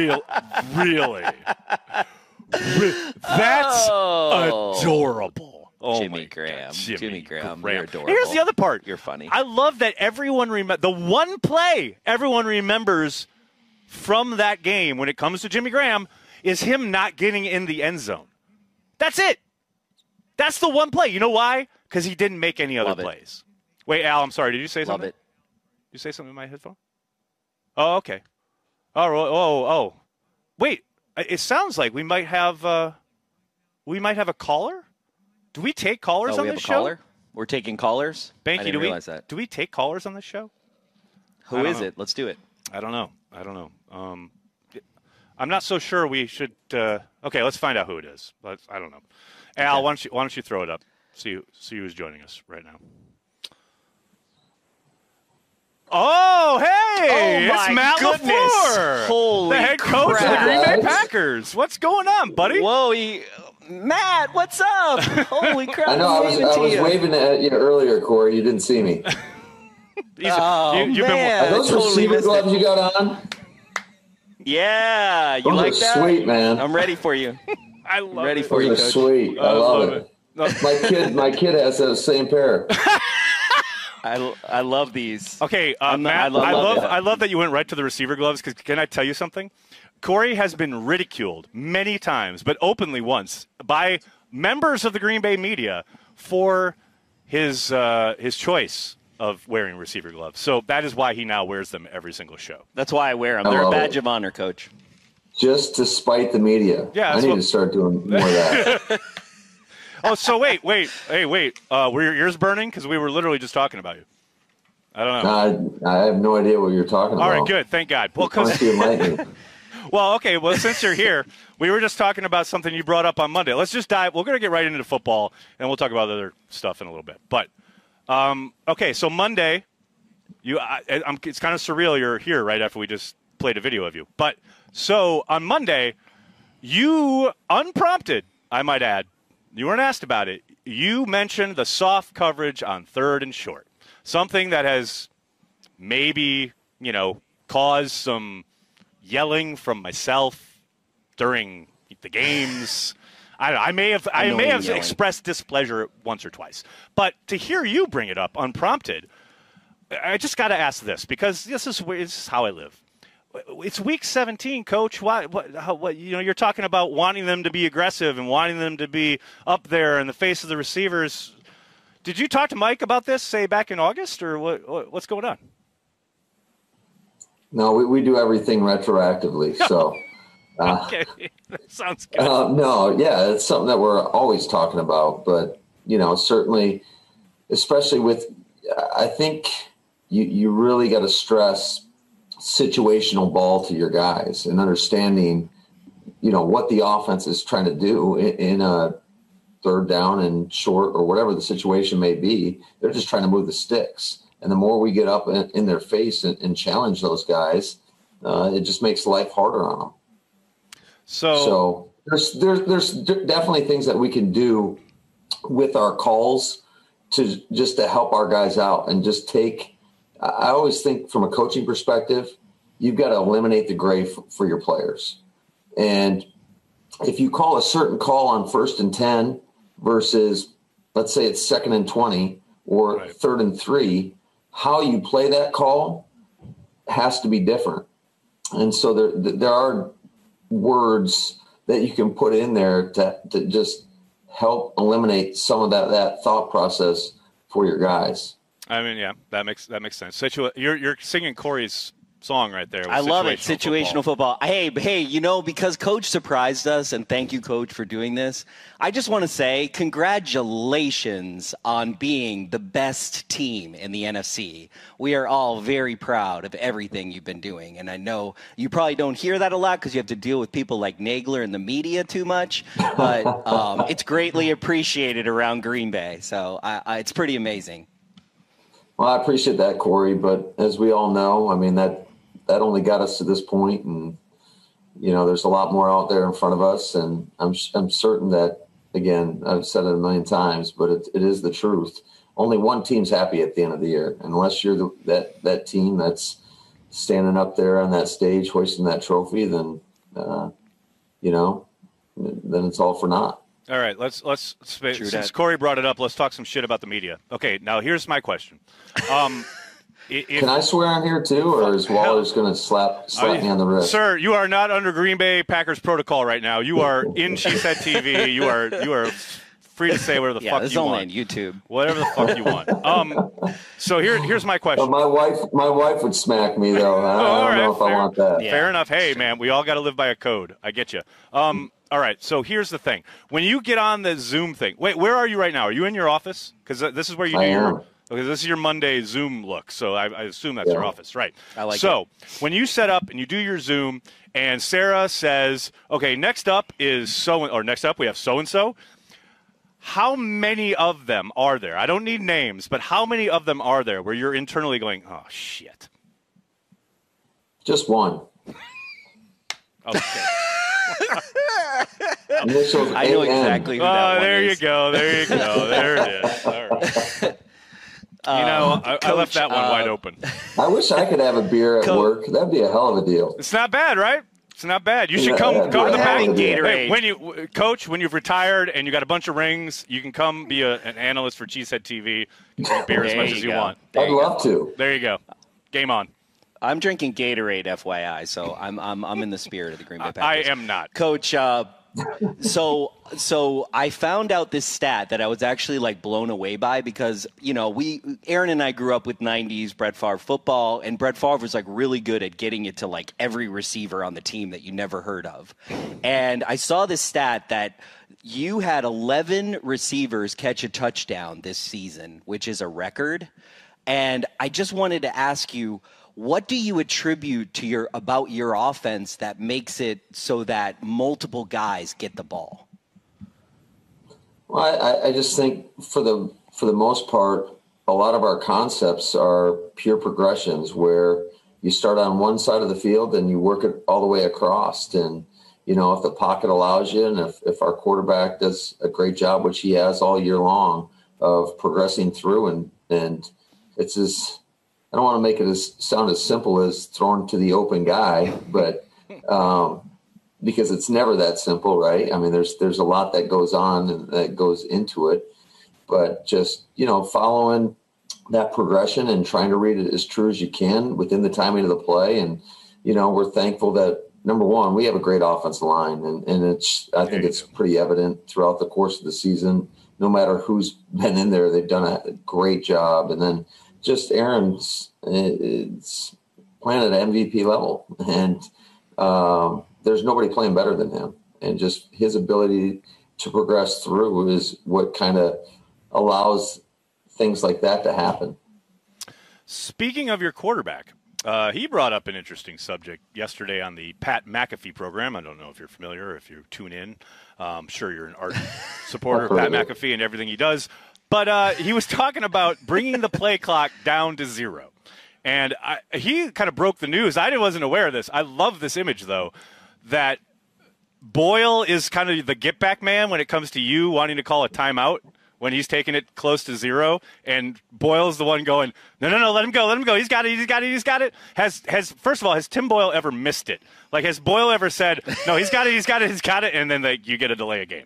That's adorable. Oh Jimmy my Graham. God. Jimmy Graham. You're adorable. Here's the other part. You're funny. I love that everyone the one play everyone remembers from that game when it comes to Jimmy Graham is him not getting in the end zone. That's it. That's the one play. You know why? Because he didn't make any other plays. Wait, Al, I'm sorry. Did you say something? Love it. Did you say something in my headphone? Oh, okay. Oh. Wait, it sounds like we might have a caller. Do we take callers on we have this a show? caller? We're taking callers? I Banky, didn't realize that. do we take callers on this show? Who is it? Let's do it. I don't know. I'm not so sure we should. Okay, let's find out who it is. I don't know. Al, why don't you throw it up? See who's joining us right now. Oh, hey! Oh, it's my Matt goodness. LaFleur, Holy the head coach of the crap. Green Bay Packers. What's going on, buddy? Whoa, Matt, what's up? Holy crap! I know. I was waving at you earlier, Corey. You didn't see me. You've Are those totally receiver missed gloves it. you got on? Yeah, you Those like are that? sweet, man. I'm ready for you. I love ready it. for you, Those are Coach. sweet. I love it. My kid has the same pair. I love these. Okay, I'm not- Matt, I love it. I love that you went right to the receiver gloves because can I tell you something? Corey has been ridiculed many times, but openly once, by members of the Green Bay media for his choice of wearing receiver gloves. So that is why he now wears them every single show. That's why I wear them. I They're a love badge it. of honor, Coach. Just to spite the media. Yeah, I that's need what- to start doing more of that. Oh, so wait. Hey, wait. Were your ears burning? Because we were literally just talking about you. I don't know. I have no idea what you're talking about. All right, good. Thank God. Well, Why don't you enlighten me? Well, okay. Well, since you're here, we were just talking about something you brought up on Monday. Let's just dive. We're going to get right into football, and we'll talk about other stuff in a little bit. But okay, so Monday, it's kind of surreal. You're here right after we just played a video of you. But so on Monday, you unprompted, I might add, you weren't asked about it. You mentioned the soft coverage on 3rd and short, something that has maybe caused some yelling from myself during the games. I don't know. I may have yelling. expressed displeasure once or twice, but to hear you bring it up unprompted, I just got to ask this because this is how I live. It's week 17, Coach. What? You're talking about wanting them to be aggressive and wanting them to be up there in the face of the receivers. Did you talk to Mike about this, say back in August, or what's going on? No, we do everything retroactively. So, Okay, that sounds good. no, yeah, it's something that we're always talking about. But certainly, especially with, I think you really got to stress situational ball to your guys and understanding, what the offense is trying to do in a 3rd down and short or whatever the situation may be. They're just trying to move the sticks. And the more we get up in their face and challenge those guys, it just makes life harder on them. So there's definitely things that we can do with our calls to help our guys out and just take. I always think from a coaching perspective, you've got to eliminate the gray for your players. And if you call a certain call on 1st and 10 versus, let's say it's 2nd and 20 or Right. 3rd and 3, how you play that call has to be different. And so there are words that you can put in there to just help eliminate some of that thought process for your guys. I mean, yeah, that makes sense. You're singing Corey's song right there. I love it. Situational football. Hey, because Coach surprised us, and thank you, Coach, for doing this. I just want to say congratulations on being the best team in the NFC. We are all very proud of everything you've been doing, and I know you probably don't hear that a lot because you have to deal with people like Nagler and the media too much, but it's greatly appreciated around Green Bay, so it's pretty amazing. Well, I appreciate that, Corey, but as we all know, I mean, that only got us to this point, and there's a lot more out there in front of us, and I'm certain that, again, I've said it a million times, but it is the truth. Only one team's happy at the end of the year, unless you're that team that's standing up there on that stage hoisting that trophy. Then then it's all for naught. All right, let's since Corey brought it up, let's talk some shit about the media. Okay, now here's my question. Can I swear on here too, or is Waller just going to slap me on the wrist? Sir, you are not under Green Bay Packers protocol right now. You are in She Said TV. You are free to say whatever the fuck this you only want. on YouTube. Whatever the fuck you want. So here's my question. My wife would smack me though. I don't know if I want that. Yeah. Fair enough. Hey, man, we all got to live by a code. I get you. All right, so here's the thing. When you get on the Zoom thing, wait, where are you right now? Are you in your office? Because this is where you do your – okay, this is your Monday Zoom look, so I assume that's your office, right? I like it. When you set up and you do your Zoom and Sarah says, okay, next up we have so-and-so, how many of them are there? I don't need names, but how many of them are there where you're internally going, oh, shit? Just one. Okay. I know exactly who that one there is. You go. There you go. There it is. All right. I left that one wide open. I wish I could have a beer at work. That'd be a hell of a deal. It's not bad, right? It's not bad. You should come to the back. Gatorade. Coach, when you've retired and you got a bunch of rings, you can come be an analyst for Cheesehead TV. You can drink beer as much as you want. I'd love to. There you go. Game on. I'm drinking Gatorade, FYI, so I'm in the spirit of the Green Bay Packers. I am not. Coach, so I found out this stat that I was actually blown away by because, Aaron and I grew up with 90s Brett Favre football, and Brett Favre was really good at getting it to every receiver on the team that you never heard of. And I saw this stat that you had 11 receivers catch a touchdown this season, which is a record. And I just wanted to ask you, what do you attribute to about your offense that makes it so that multiple guys get the ball? Well, I just think for the most part, a lot of our concepts are pure progressions where you start on one side of the field and you work it all the way across. And, if the pocket allows you and if our quarterback does a great job, which he has all year long, of progressing through and it's I don't want to make it sound as simple as throwing to the open guy, but because it's never that simple, right? I mean, there's a lot that goes on and that goes into it, but just, following that progression and trying to read it as true as you can within the timing of the play. And, we're thankful that, number one, we have a great offensive line, and I think it's pretty evident throughout the course of the season. No matter who's been in there, they've done a great job. And then just Aaron's it's playing at MVP level, and there's nobody playing better than him. And just his ability to progress through is what kind of allows things like that to happen. Speaking of your quarterback, he brought up an interesting subject yesterday on the Pat McAfee program. I don't know if you're familiar or if you tune in. I'm sure you're an ardent supporter of Pat McAfee and everything he does. But he was talking about bringing the play clock down to 0. And he kind of broke the news. I wasn't aware of this. I love this image, though, that Boyle is kind of the get-back man when it comes to you wanting to call a timeout when he's taking it close to 0. And Boyle's the one going, no, let him go. He's got it. First of all, has Tim Boyle ever missed it? Has Boyle ever said, no, he's got it, and then you get a delay of game?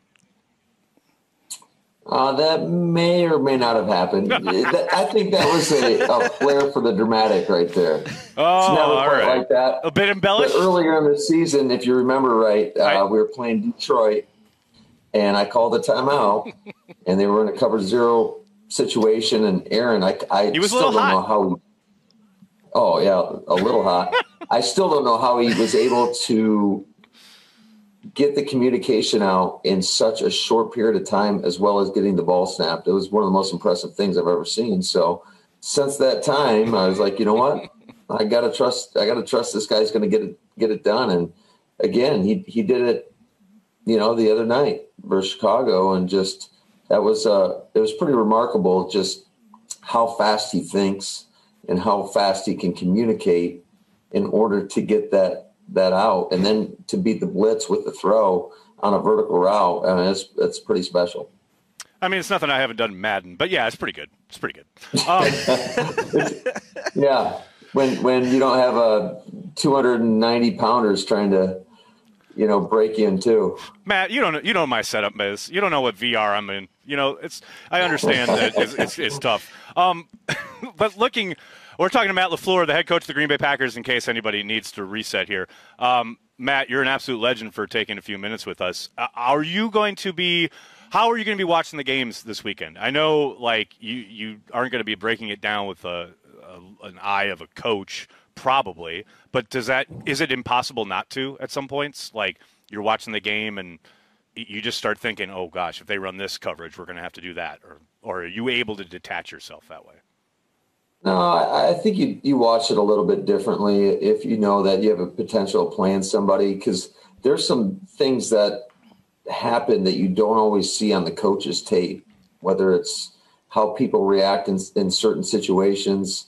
That may or may not have happened. I think that was a flair for the dramatic right there. Oh, it's never all quite right. like that. A bit embellished? But earlier in the season, if you remember right, we were playing Detroit, and I called a timeout, and they were in a cover 0 situation, and Aaron, I he was still a little don't know hot. how Oh, yeah, a little hot. I still don't know how he was able to get the communication out in such a short period of time, as well as getting the ball snapped. It was one of the most impressive things I've ever seen. So since that time, I was like, you know what? I gotta trust this guy's going to get it done. And again, he did it, the other night versus Chicago, and just it was pretty remarkable just how fast he thinks and how fast he can communicate in order to get that out, and then to beat the blitz with the throw on a vertical route. I mean, it's pretty special. I mean, it's nothing I haven't done in Madden, but yeah, it's pretty good. It's pretty good. Yeah, when you don't have a 290 pounders trying to, break in too. Matt, you don't know my setup is. You don't know what VR I'm in. I understand that it's tough. But we're talking to Matt LaFleur, the head coach of the Green Bay Packers, in case anybody needs to reset here. Matt, you're an absolute legend for taking a few minutes with us. How are you going to be watching the games this weekend? I know, you aren't going to be breaking it down with an eye of a coach, probably. But is it impossible not to at some points? Like, you're watching the game and you just start thinking, oh gosh, if they run this coverage, we're going to have to do that. Or are you able to detach yourself that way? No, I think you watch it a little bit differently if you know that you have a potential of playing somebody, because there's some things that happen that you don't always see on the coach's tape, whether it's how people react in certain situations.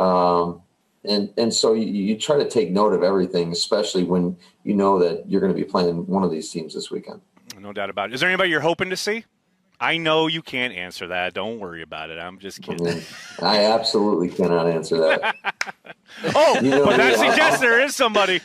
And so you try to take note of everything, especially when you know that you're going to be playing one of these teams this weekend. No doubt about it. Is there anybody you're hoping to see? I know you can't answer that. Don't worry about it. I'm just kidding. I absolutely cannot answer that. But that suggests there is somebody.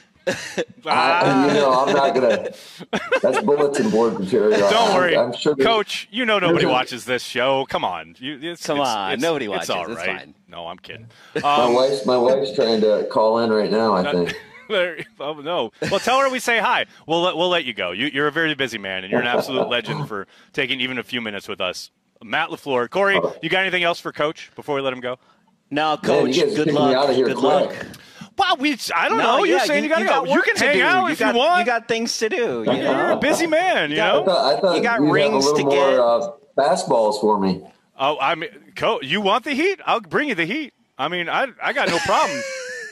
I'm not going to. That's bulletin board material. Don't worry. I'm sure Coach, nobody watches this show. Come on. Nobody watches. It's all right. It's fine. No, I'm kidding. My wife's trying to call in right now, I think. Oh, no. Well, tell her we say hi. We'll let you go. You're a very busy man, and you're an absolute legend for taking even a few minutes with us. Matt LaFleur. Corey, you got anything else for Coach before we let him go? No, Coach. Man, good luck. Good luck. Well, I don't know. You're saying you got to go. You can hang out if you want. You got things to do. You're a busy man, I thought you got you'd rings have a little to get. more fastballs for me. Oh, I mean, Coach, you want the heat? I'll bring you the heat. I mean, I got no problem.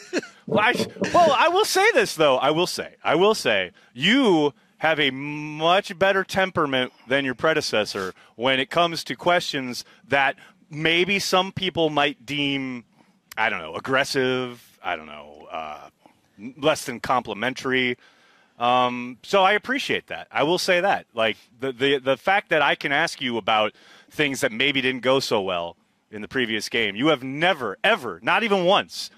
I will say this, though. I will say, you have a much better temperament than your predecessor when it comes to questions that maybe some people might deem, I don't know, aggressive, I don't know, less than complimentary. So I appreciate that. I will say that. Like, the fact that I can ask you about things that maybe didn't go so well in the previous game, you have never, ever, not even once,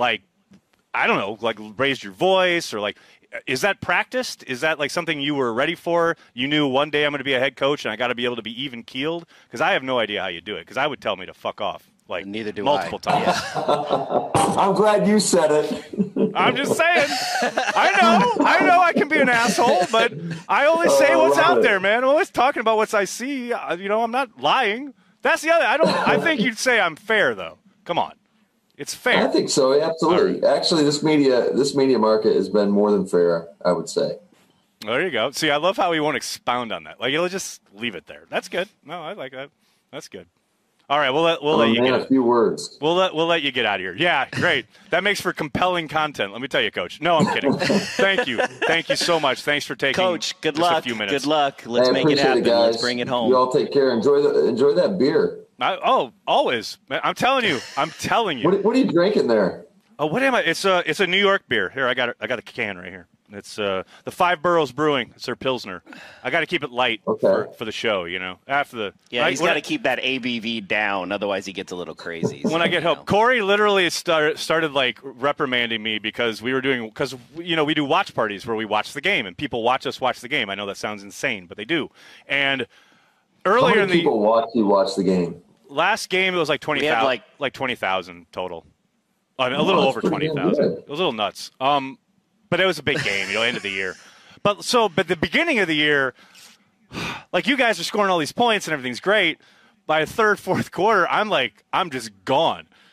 I don't know, raised your voice or is that practiced? Is that something you were ready for? You knew one day I'm going to be a head coach and I got to be able to be even keeled? Because I have no idea how you do it. Because I would tell me to fuck off neither do multiple times. I'm glad you said it. I'm just saying. I know I can be an asshole, but I only say what's out there, man. I'm always talking about what I see. I'm not lying. That's the other. I think you'd say I'm fair, though. Come on. It's fair. I think so, absolutely. Right. Actually, this media market has been more than fair, I would say. There you go. See, I love how he won't expound on that. You'll just leave it there. That's good. No, I like that. That's good. All right, we'll let you get a few words. We'll let you get out of here. Yeah, great. That makes for compelling content. Let me tell you, Coach. No, I'm kidding. Thank you so much. Thanks for taking Coach. Good luck. A few minutes. Good luck. Let's make it happen. Guys. Let's bring it home. You all take care. Enjoy that beer. Always. I'm telling you. What are you drinking there? Oh, what am I? It's a New York beer. Here, I got a can right here. It's the Five Boroughs Brewing. It's their Pilsner. I got to keep it light for the show, After the he's got to keep that ABV down, otherwise he gets a little crazy. When I get home, Corey literally started reprimanding me because we do watch parties where we watch the game and people watch us watch the game. I know that sounds insane, but they do. And earlier how many people watch the game? Last game it was 20,000, 20,000 total. A little over 20,000. It was a little nuts. But it was a big game, end of the year. But the beginning of the year, you guys are scoring all these points and everything's great. By the third, fourth quarter, I'm just gone.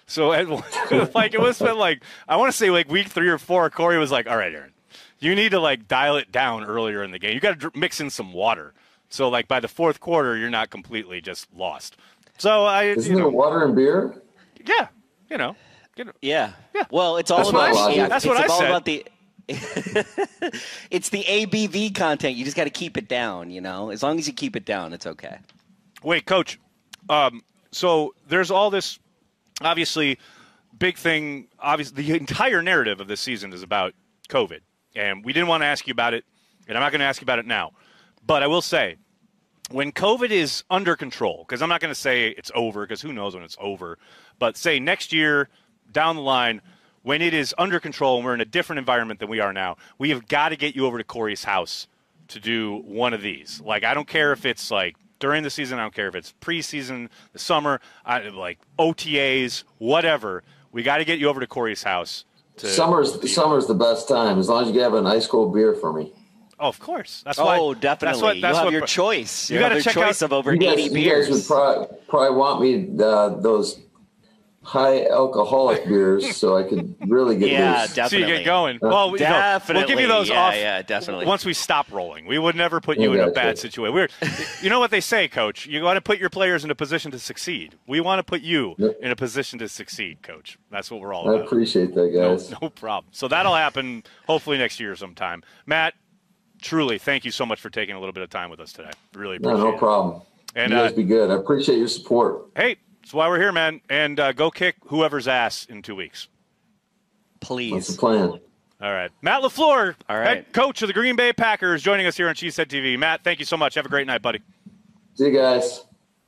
So it was like I want to say like week 3 or 4, Corey was like, all right, Aaron, you need to like dial it down earlier in the game. You got to mix in some water. So like by the 4th quarter, you're not completely just lost. So Isn't there water and beer? Yeah, Yeah. Well, it's all That's what about I said. That's what I said. about the it's the ABV content. You just got to keep it down, As long as you keep it down, it's okay. Wait, Coach. So there's all this, obviously, big thing. Obviously, the entire narrative of this season is about COVID, and we didn't want to ask you about it, and I'm not going to ask you about it now. But I will say, when COVID is under control, because I'm not going to say it's over, because who knows when it's over, but say next year down the line, when it is under control and we're in a different environment than we are now, we have got to get you over to Corey's house to do one of these. Like, I don't care if it's like during the season, I don't care if it's preseason, the summer, like OTAs, whatever. We got to get you over to Corey's house. Summer's the best time, as long as you have an ice cold beer for me. Oh, of course. That's why. Oh, definitely. You have your choice. You got to check choice out of over 80 beers. You guys would probably want me those high alcoholic beers, so I could really get loose. Definitely. So you get going. Well, definitely. We'll give you those off. Yeah, definitely. Once we stop rolling, we would never put you in a bad situation. You know what they say, Coach? You want to put your players in a position to succeed. We want to put you in a position to succeed, Coach. That's what we're all about. I appreciate that, guys. No problem. So that'll happen hopefully next year sometime. Matt, truly, thank you so much for taking a little bit of time with us today. Really appreciate it. No problem. And you guys be good. I appreciate your support. Hey, that's why we're here, man. And go kick whoever's ass in 2 weeks. Please. That's the plan. All right. Matt LaFleur, All right. head coach of the Green Bay Packers, joining us here on Cheesehead TV. Matt, thank you so much. Have a great night, buddy. See you guys.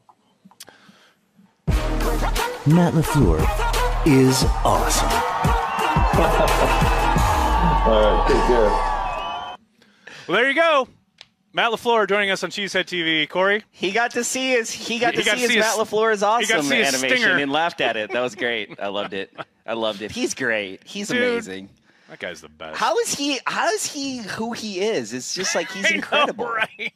Matt LaFleur is awesome. All right. Take care. Well, there you go. Matt LaFleur joining us on Cheesehead TV. Corey? He got to see his Matt LaFleur is got to awesome see his animation stinger. and laughed at it. That was great. I loved it. He's great. He's Dude, amazing. That guy's the best. How is he who he is? It's just like he's incredible. Know, right?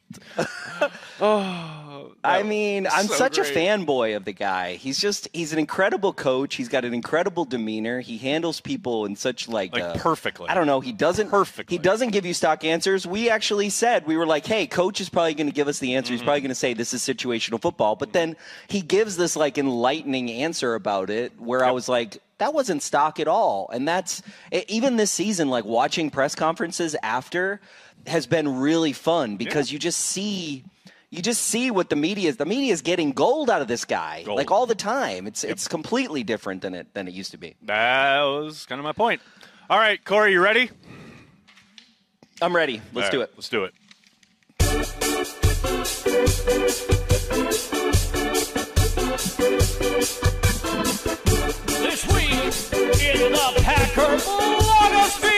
I mean, I'm so such great. a fanboy of the guy. He's an incredible coach. He's got an incredible demeanor. He handles people in such like perfectly. I don't know. He doesn't give you stock answers. We actually said, we were like, hey, coach is probably going to give us the answer. He's probably going to say this is situational football. But then he gives this like enlightening answer about it where I was like, that wasn't stock at all. And that's even this season, like watching press conferences after has been really fun because you just see what the media is. The media is getting gold out of this guy, like all the time. It's completely different than it used to be. That was kind of my point. All right, Corey, you ready? I'm ready. Let's do it. Let's do it. This week in the Packer blogosphere.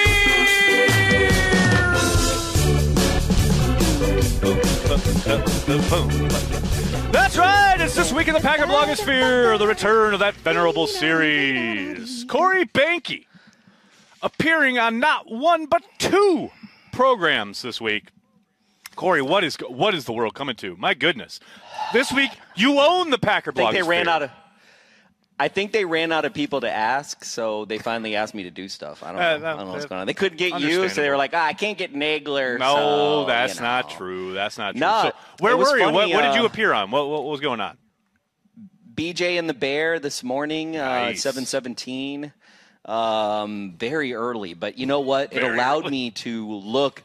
That's right. It's This Week in the Packer blogosphere, the return of that venerable series. Corey Behnke appearing on not one but two programs this week. Corey, what is the world coming to? My goodness. This week, you own the Packer blogosphere. I think they ran out of people to ask, so they finally asked me to do stuff. I don't know what's going on. They couldn't get you, so they were like, I can't get Nagler. No, so, that's not true. That's not true. No, so where were you? Funny, what did you appear on? What was going on? BJ and the Bear this morning at 7:17. Very early, but you know what? It allowed me to look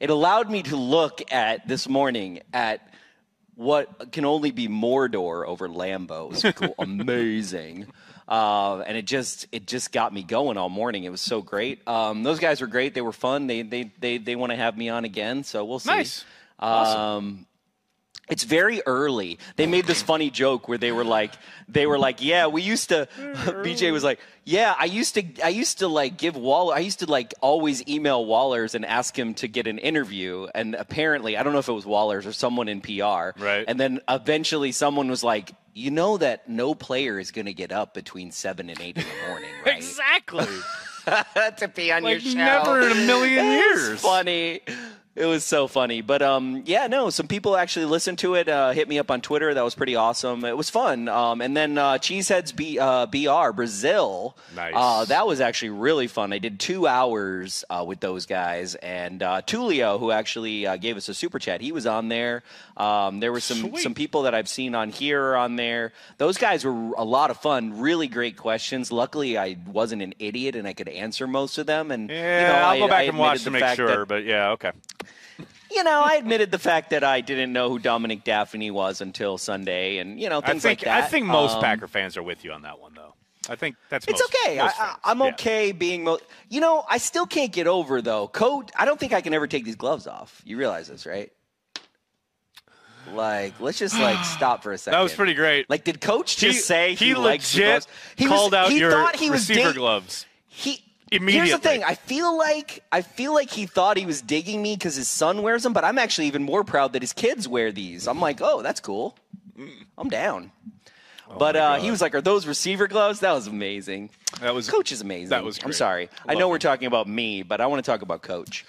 at this morning at what can only be Mordor over Lambeau. It was cool, amazing. And it just got me going all morning. It was so great. Those guys were great. They were fun. They want to have me on again, so we'll see. Nice. Awesome. It's very early. They made this funny joke where they were like, yeah, we used to. BJ was like, yeah, I used to like give Waller. I used to like always email Wallers and ask him to get an interview. And apparently, I don't know if it was Wallers or someone in PR. Right. And then eventually, someone was like, you know that no player is going to get up between 7 and 8 in the morning, right? Exactly. To be on your show. Never in a million years. Funny. It was so funny. But, yeah, no, some people actually listened to it, hit me up on Twitter. That was pretty awesome. It was fun. And then Cheeseheads BR, Brazil. Nice. That was actually really fun. I did 2 hours with those guys. And Tulio, who actually gave us a super chat, he was on there. There were some people that I've seen on here on there. Those guys were a lot of fun. Really great questions. Luckily, I wasn't an idiot and I could answer most of them. And Yeah, I'll go back and watch to make sure. But, yeah, okay. I admitted the fact that I didn't know who Dominic Daphne was until Sunday, and things like that. I think most Packer fans are with you on that one, though. I think that's it's okay. I'm okay being. I still can't get over though. Coach, I don't think I can ever take these gloves off. You realize this, right? Like, let's just stop for a second. That was pretty great. Like, did Coach just say he likes the legit gloves? called out your thought he receiver was gloves. Here's the thing. I feel like he thought he was digging me because his son wears them, but I'm actually even more proud that his kids wear these. I'm like, oh, that's cool. I'm down. But he was like, are those receiver gloves? That was amazing. Coach is amazing. That was great. I'm sorry. I know we're talking about me, but I want to talk about Coach.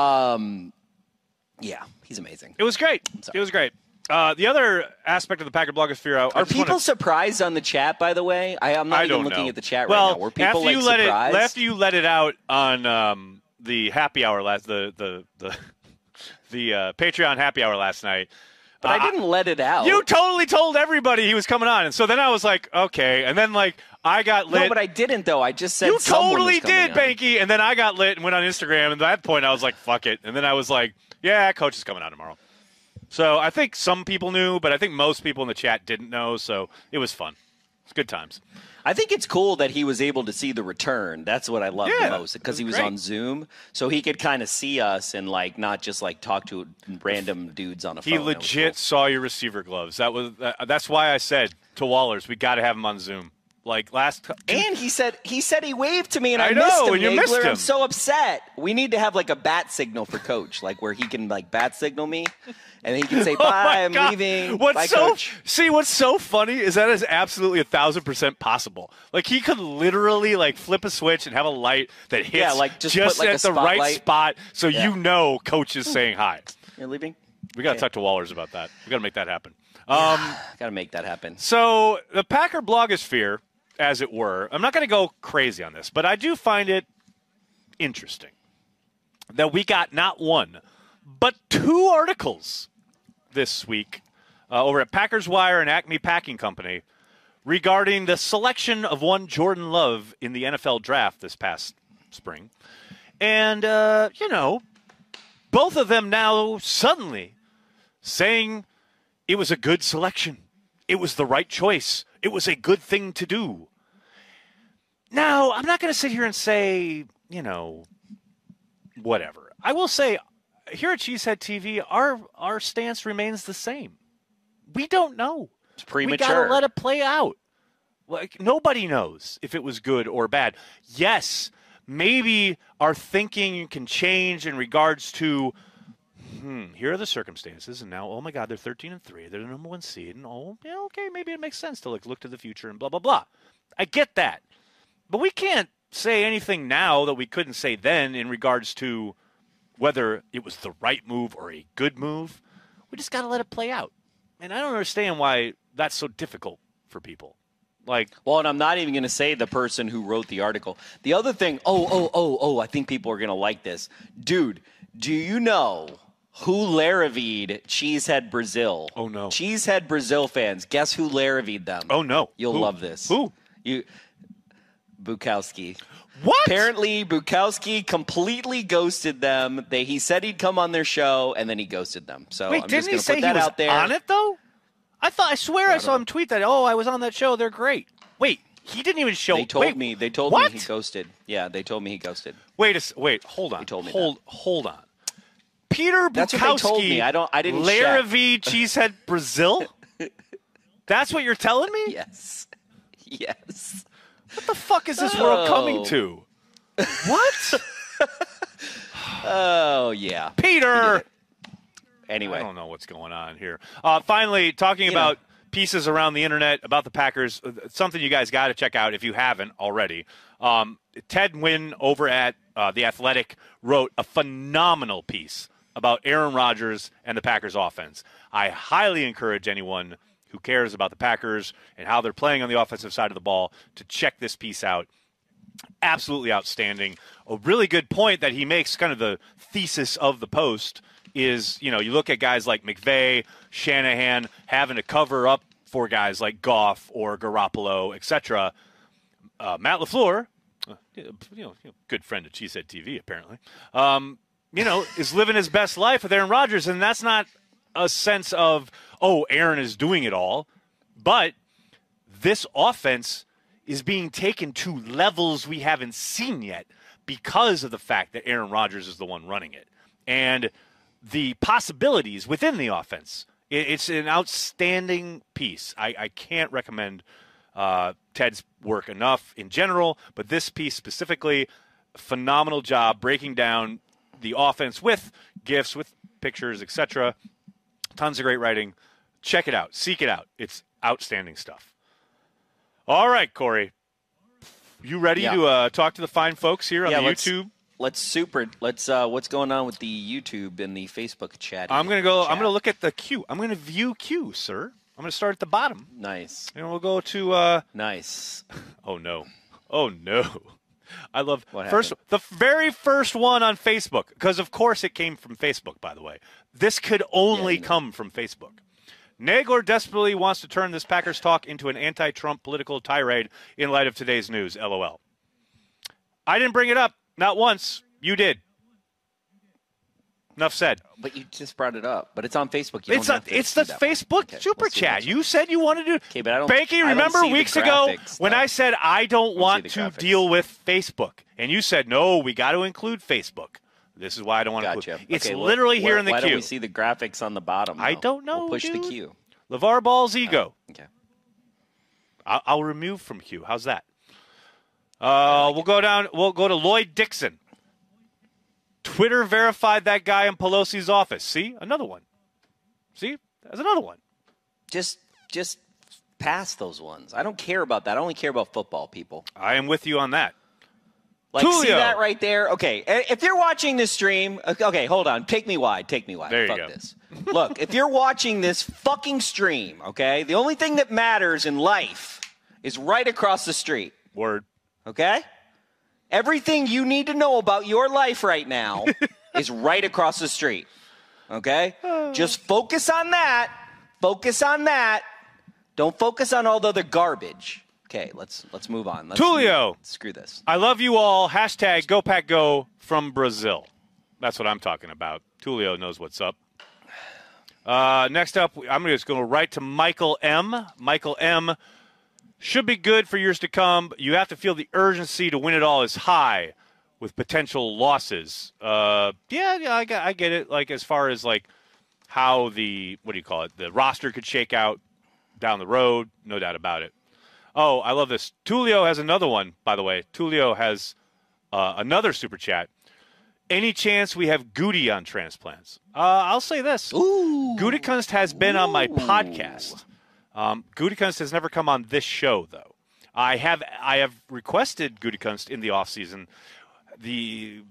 Yeah, he's amazing. It was great. It was great. The other aspect of the Packer blogosphere, are people surprised on the chat? By the way, I'm not even looking at the chat right now. Were people surprised? After you let it out on the happy hour the Patreon happy hour last night, but I didn't let it out. You totally told everybody he was coming on, and so then I was like, okay, and then I got lit. No, but I didn't though. I just said you totally did, Banky, and then I got lit and went on Instagram, and at that point I was like, fuck it, and then I was like, yeah, Coach is coming on tomorrow. So I think some people knew, but I think most people in the chat didn't know, so it was fun. It's good times. I think it's cool that he was able to see the return. That's what I love the most, because he was on Zoom, so he could kind of see us and not just talk to random dudes on a phone. He legit saw your receiver gloves. That's why I said to Wallers, we got to have him on Zoom. And he said he waved to me, and I know, missed him. And you missed him. I'm so upset. We need to have a bat signal for Coach, where he can bat signal me, and he can say bye. I'm leaving. Bye, Coach. See, what's so funny is that is absolutely 1,000% possible. He could literally flip a switch and have a light that hits just at the right spot, so you know Coach is saying hi. You're leaving. We got to talk to Wallers about that. We got to make that happen. Got to make that happen. So the Packer blogosphere, as it were, I'm not going to go crazy on this, but I do find it interesting that we got not one, but 2 articles this week over at Packers Wire and Acme Packing Company regarding the selection of one Jordan Love in the NFL draft this past spring. And, both of them now suddenly saying it was a good selection. It was the right choice. It was a good thing to do. Now, I'm not going to sit here and say, whatever. I will say, here at Cheesehead TV, our stance remains the same. We don't know. It's premature. We got to let it play out. Nobody knows if it was good or bad. Yes, maybe our thinking can change in regards to, here are the circumstances, and now, oh my God, they're 13-3. They're the number 1 seed, and okay, maybe it makes sense to look to the future and blah, blah, blah. I get that. But we can't say anything now that we couldn't say then in regards to whether it was the right move or a good move. We just got to let it play out. And I don't understand why that's so difficult for people. And I'm not even going to say the person who wrote the article. The other thing, I think people are going to like this. Dude, do you know who Laravied Cheesehead Brazil? Oh, no. Cheesehead Brazil fans, guess who Laravied them? Oh, no. You'll love this. Who? Bukowski. What? Apparently, Bukowski completely ghosted them. He said he'd come on their show, and then he ghosted them. So wait, I'm didn't just going to put that he was out there. On it though? I swear I saw him tweet that. Oh, I was on that show. They're great. Wait, he didn't even show. They told me he ghosted. Yeah, they told me he ghosted. Wait, hold on. They told me hold on. Peter Bukowski. That's what they told me. I didn't. Laravied Cheesehead Brazil. That's what you're telling me? Yes. Yes. What the fuck is this world coming to? What? Oh, yeah. Peter! Anyway. I don't know what's going on here. Finally, talking about pieces around the internet about the Packers, something you guys got to check out if you haven't already. Ted Nguyen over at The Athletic wrote a phenomenal piece about Aaron Rodgers and the Packers offense. I highly encourage anyone who cares about the Packers and how they're playing on the offensive side of the ball to check this piece out. Absolutely outstanding. A really good point that he makes, kind of the thesis of the post, is, you look at guys like McVay, Shanahan, having to cover up for guys like Goff or Garoppolo, etc. Matt LaFleur, good friend of Cheesehead TV, apparently, is living his best life with Aaron Rodgers, and that's not a sense of, Aaron is doing it all, but this offense is being taken to levels we haven't seen yet because of the fact that Aaron Rodgers is the one running it. And the possibilities within the offense, it's an outstanding piece. I can't recommend Ted's work enough in general, but this piece specifically, phenomenal job breaking down the offense with GIFs, with pictures, etc. Tons of great writing. Check it out. Seek it out. It's outstanding stuff. All right, Corey. You ready to talk to the fine folks here on the YouTube? Let's what's going on with the YouTube and the Facebook chat? I'm going to look at the queue. I'm going to view queue, sir. I'm going to start at the bottom. Nice. And we'll go to nice. Oh no. I love the very first one on Facebook, because of course it came from Facebook, by the way. This could only come from Facebook. Nagler desperately wants to turn this Packers talk into an anti-Trump political tirade in light of today's news, LOL. I didn't bring it up, not once. You did. Enough said. But you just brought it up. But it's on Facebook. It's the Facebook super chat. You said you wanted to. Okay, but I don't. Banky, remember weeks ago when I said I don't want to deal with Facebook, and you said no, we got to include Facebook. This is why I don't want to include. It's literally here in the queue. Why don't we see the graphics on the bottom? I don't know. We'll push the queue. LeVar Ball's ego. Okay. I'll remove from queue. How's that? We'll go down. We'll go to Lloyd Dixon. Twitter verified that guy in Pelosi's office. See? Another one. See? There's another one. Just pass those ones. I don't care about that. I only care about football, people. I am with you on that. Like, Tulio. See that right there? Okay, if you're watching this stream, okay, hold on. Take me wide. There you go. This. Look, if you're watching this fucking stream, okay, the only thing that matters in life is right across the street. Word. Okay? Everything you need to know about your life right now is right across the street. Okay? Just focus on that. Focus on that. Don't focus on all the other garbage. Okay, let's move on. Tulio. Screw this. I love you all. Hashtag GoPackGo from Brazil. That's what I'm talking about. Tulio knows what's up. Next up, I'm just going to write to Michael M. Michael M. Should be good for years to come. But you have to feel the urgency to win it all is high with potential losses. I get it. Like, as far as like how the roster could shake out down the road, no doubt about it. Oh, I love this. Tulio has another one, by the way. Tulio has another super chat. Any chance we have Goody on transplants? I'll say this. Gutekunst has been on my podcast. Gutekunst has never come on this show, though. I have requested Gutekunst in the offseason. The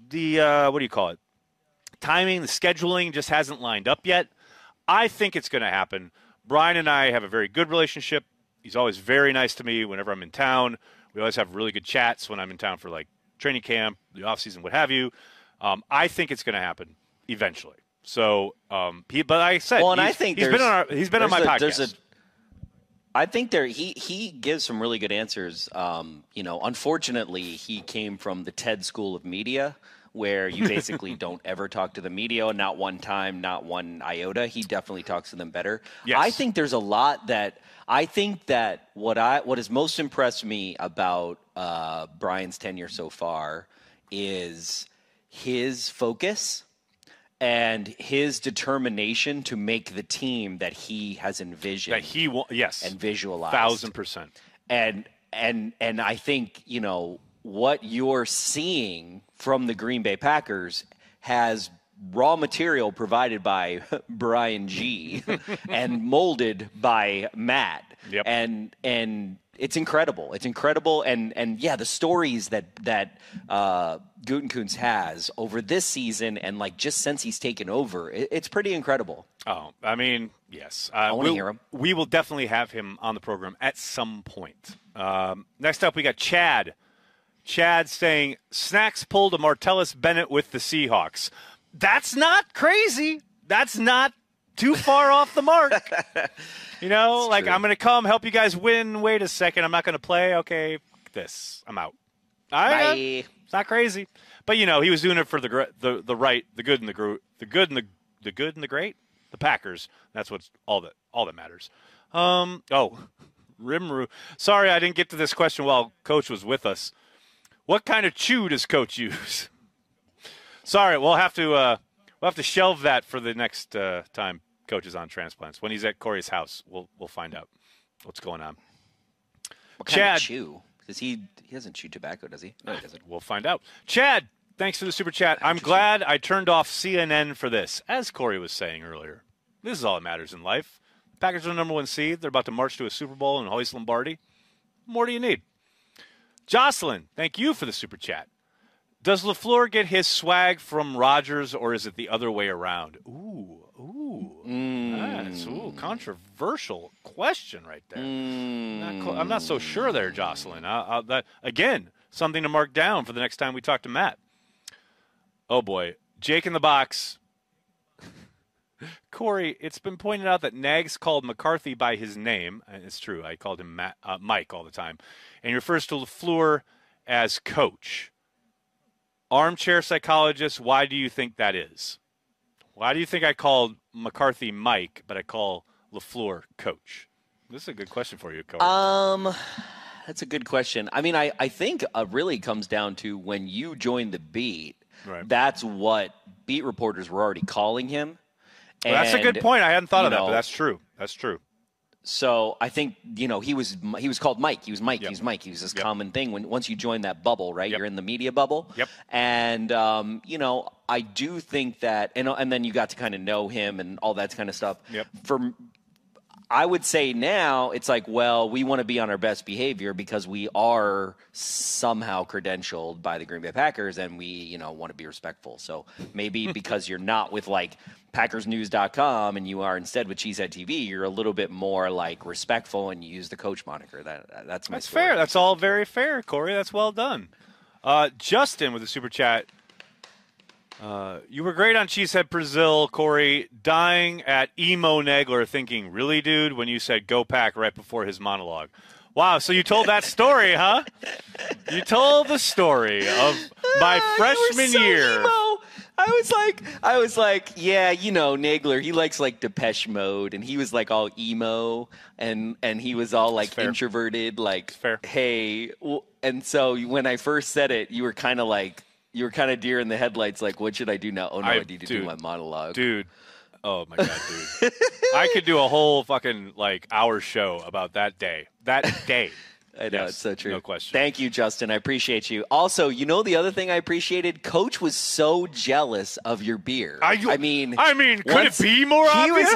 timing, the scheduling just hasn't lined up yet. I think it's going to happen. Brian and I have a very good relationship. He's always very nice to me whenever I'm in town. We always have really good chats when I'm in town for like training camp, the offseason, what have you. I think it's going to happen eventually. So, but like I said, he's been on my podcast. I think he gives some really good answers. Unfortunately, he came from the TED School of Media, where you basically don't ever talk to the media, not one time, not one iota. He definitely talks to them better. Yes. I think there's a lot that I think that what has most impressed me about Brian's tenure so far is his focus and his determination to make the team that he has envisioned. That he and visualized. 1,000%. And I think, what you're seeing from the Green Bay Packers has raw material provided by Brian G. and molded by Matt. Yep. And it's incredible. It's incredible. And yeah, the stories that Gutekunst has over this season and like just since he's taken over, it's pretty incredible. Oh, I mean, yes. I want to hear him. We will definitely have him on the program at some point. Next up, we got Chad. Chad saying, Snacks pulled a Martellus Bennett with the Seahawks. That's not crazy. That's not too far off the mark. You know, It's like, true. I'm going to come help you guys win. Wait a second. I'm not going to play. Okay, I'm out. Bye. It's not crazy. But, you know, he was doing it for the right, the good and the good and the great, the Packers. That's what's all that matters. Rimru. Sorry, I didn't get to this question while Coach was with us. What kind of chew does Coach use? Sorry, we'll have to shelve that for the next time Coach is on Transplants. When he's at Corey's house, we'll find out what's going on. What kind Chad. of chew? Because he doesn't chew tobacco, does he? No, he doesn't. We'll find out. Chad, thanks for the super chat. I'm glad I turned off CNN for this, as Corey was saying earlier. This is all that matters in life. Packers are the number 1 seed. They're about to march to a Super Bowl and hoist Lombardi. What more do you need? Jocelyn, thank you for the super chat. Does LaFleur get his swag from Rodgers, or is it the other way around? That's controversial question right there. I'm not so sure there, Jocelyn. That again, something to mark down for the next time we talk to Matt. Oh boy, Jake in the box. Corey, it's been pointed out that Nags called McCarthy by his name. And it's true. I called him Mike all the time. And he refers to LaFleur as coach. Armchair psychologist, why do you think that is? Why do you think I called McCarthy Mike, but I call LaFleur coach? This is a good question for you, Corey. That's a good question. I mean, I think it really comes down to when you joined the beat, Right. that's what beat reporters were already calling him. Well, that's a good And, point. I hadn't thought of that, you but know, that's true. That's true. So I think, he was called Mike. He was Mike. Yep. He was Mike. He was this Yep. common thing once you join that bubble, right? Yep. You're in the media bubble. Yep. And, I do think that, and then you got to kind of know him and all that kind of stuff. Yep. I would say now it's like, well, we want to be on our best behavior because we are somehow credentialed by the Green Bay Packers and we, want to be respectful. So maybe because you're not with like PackersNews.com and you are instead with Cheesehead TV, you're a little bit more like respectful and you use the coach moniker. That's my That's story. fair. That's all very fair, Corey. That's well done. Justin with the super chat. You were great on Cheesehead Brazil, Corey, dying at emo Nagler thinking, really, dude, when you said go Pack right before his monologue. Wow, so you told that story, huh? You told the story of my freshman You were so year. emo. I was like, yeah, Nagler, he likes like Depeche Mode, and he was like all emo, and he was all like fair. introverted, like, fair. hey, and so when I first said it, you were kind of deer in the headlights, like, what should I do now? Oh no, I need to do my monologue, Dude. Oh my God, dude. I could do a whole fucking hour show about that day. That day. I know, Yes, it's so true. no question. Thank you, Justin. I appreciate you. Also, the other thing I appreciated? Coach was so jealous of your beer. I mean, could it be more he obvious?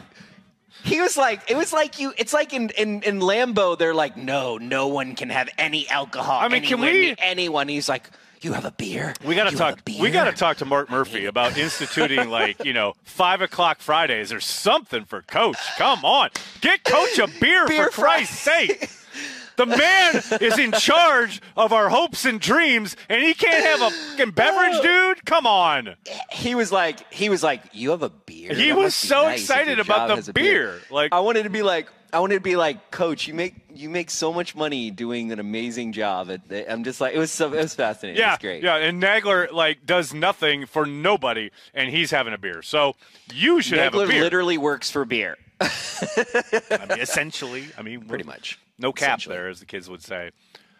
He was like, it's like in Lambeau, they're like, no one can have any alcohol. I mean, can anywhere we- near anyone? He's like, you have a beer. We got to You talk. have a beer? We got to talk to Mark Murphy about instituting 5:00 Fridays or something for Coach. Come on, get Coach a beer for Christ's sake. The man is in charge of our hopes and dreams, and he can't have a fucking beverage, dude. Come on. He was like, you have a beer. He That was must be so nice if excited your about job the has a beer. Like, I wanted to be like, Coach, you make so much money doing an amazing job. I'm just like, it was fascinating. yeah, It was great. yeah. And Nagler does nothing for nobody, and he's having a beer. So you should have a Nagler beer. literally works for beer. I mean, essentially. I mean, Pretty much. No cap Essentially. there, as the kids would say.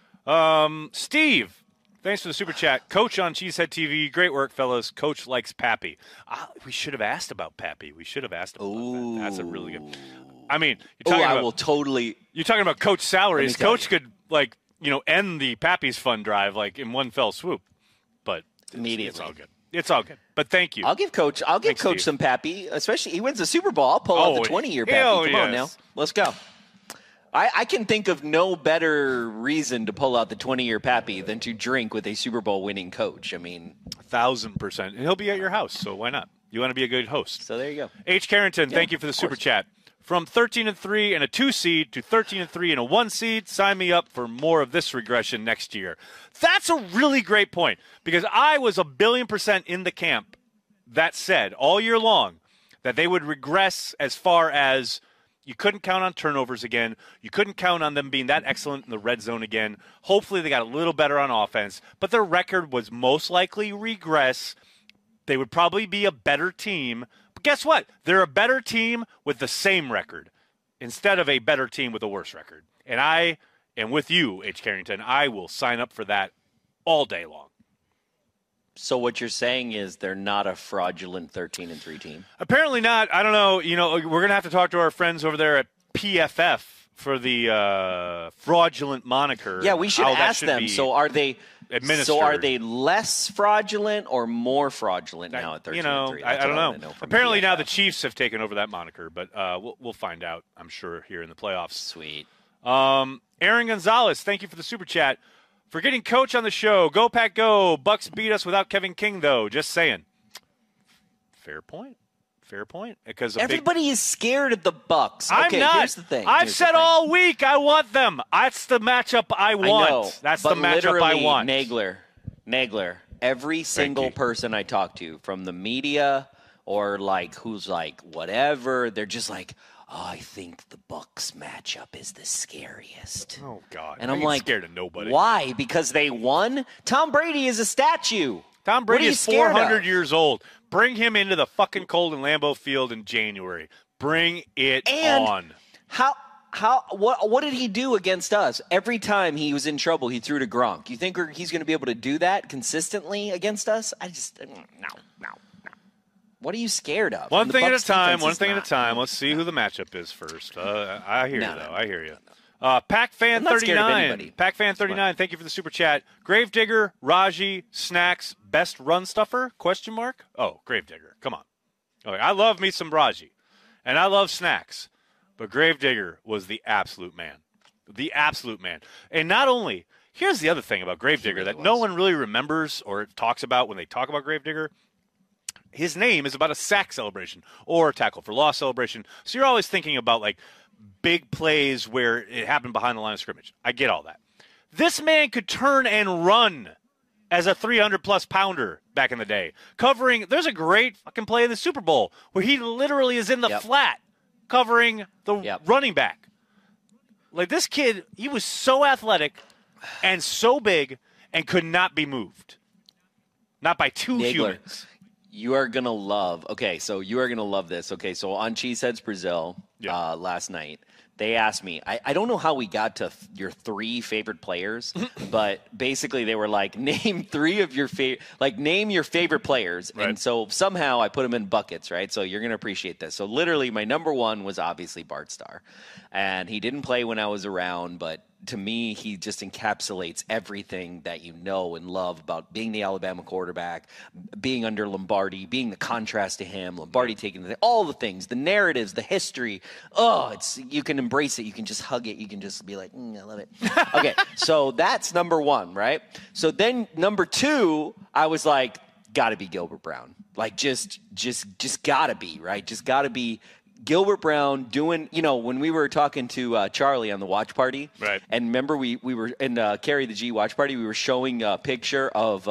Steve, thanks for the super chat. Coach on Cheesehead TV. Great work, fellas. Coach likes Pappy. We should have asked about Pappy. We should have asked about that. That's a really good. I mean, you're talking about, will totally. you're talking about Coach salaries. tell Coach could end the Pappy's fund drive in one fell swoop. But Immediately. it's all good. It's all good. But thank you. I'll give Coach Thanks, some Pappy, especially he wins the Super Bowl. I'll pull out the 20-year hell Pappy. Come on yes. now, let's go. I can think of no better reason to pull out the 20-year Pappy than to drink with a Super Bowl winning coach. I mean, 1,000%. And he'll be at your house, so why not? You want to be a good host. So there you go. H. Carrington, thank you for the super chat. From 13-3 and a 2 seed to 13-3 and a 1 seed, sign me up for more of this regression next year. That's a really great point because I was 1,000,000,000% in the camp that said all year long that they would regress as far as you couldn't count on turnovers again. You couldn't count on them being that excellent in the red zone again. Hopefully they got a little better on offense, but their record was most likely regress. They would probably be a better team. But guess what? They're a better team with the same record instead of a better team with a worse record. And I am with you, H. Carrington. I will sign up for that all day long. So what you're saying is they're not a fraudulent 13-3 team? Apparently not. I don't know. You know, we're going to have to talk to our friends over there at PFF for the fraudulent moniker. Yeah, we should ask them. So are they administered. So are they less fraudulent or more fraudulent now at 13-3? You know, I don't know. Apparently now the Chiefs have taken over that moniker, but we'll find out, I'm sure, here in the playoffs. Sweet. Aaron Gonzalez, thank you for the super chat. For getting coach on the show. Go, Pack, go. Bucks beat us without Kevin King, though. Just saying. Fair point. Fair point. Because everybody is scared of the Bucks. I'm okay, not. Here's the thing. I've said all week I want them. That's the matchup I want. I know, That's the matchup I want. Nagler. Every single person I talk to, from the media or like who's like whatever, they're just like, oh, I think the Bucks matchup is the scariest. Oh, God. And I'm like, scared of nobody. Why? Because they won? Tom Brady is a statue. Tom Brady is 400 years old. Bring him into the fucking cold in Lambeau Field in January. Bring it on. What did he do against us? Every time he was in trouble, he threw to Gronk. You think he's going to be able to do that consistently against us? No. What are you scared of? One thing at a time. Let's see who the matchup is first. I hear you, though. I hear you. PacFan39. PacFan39, thank you for the super chat. Gravedigger, Raji, Snacks, best run stuffer? ? Oh, Gravedigger. Come on. Okay, I love me some Raji, and I love Snacks, but Gravedigger was the absolute man. The absolute man. And not only, here's the other thing about Gravedigger that no one really remembers or talks about when they talk about Gravedigger. His name is about a sack celebration or a tackle for loss celebration. So you're always thinking about like big plays where it happened behind the line of scrimmage. I get all that. This man could turn and run as a 300-plus pounder back in the day. There's a great fucking play in the Super Bowl where he literally is in the flat covering the running back. Like this kid, he was so athletic and so big and could not be moved. Not by two humans. You are going to love this. Okay, so on Cheeseheads Brazil last night, they asked me, I don't know how we got to your 3 favorite players, but basically they were like, name 3 of your name your favorite players. Right. And so somehow I put them in buckets, right? So you're going to appreciate this. So literally my number 1 was obviously Bart Starr. And he didn't play when I was around, but to me, he just encapsulates everything that you know and love about being the Alabama quarterback, being under Lombardi, being the contrast to him, Lombardi taking all the things, the narratives, the history. Oh, you can embrace it. You can just hug it. You can just be like, I love it. Okay, so that's number 1, right? So then number 2, I was like, got to be Gilbert Brown. Like just got to be, right? Just got to be Gilbert Brown doing, when we were talking to Charlie on the watch party, right? And remember we were in Carry the G watch party. We were showing a picture of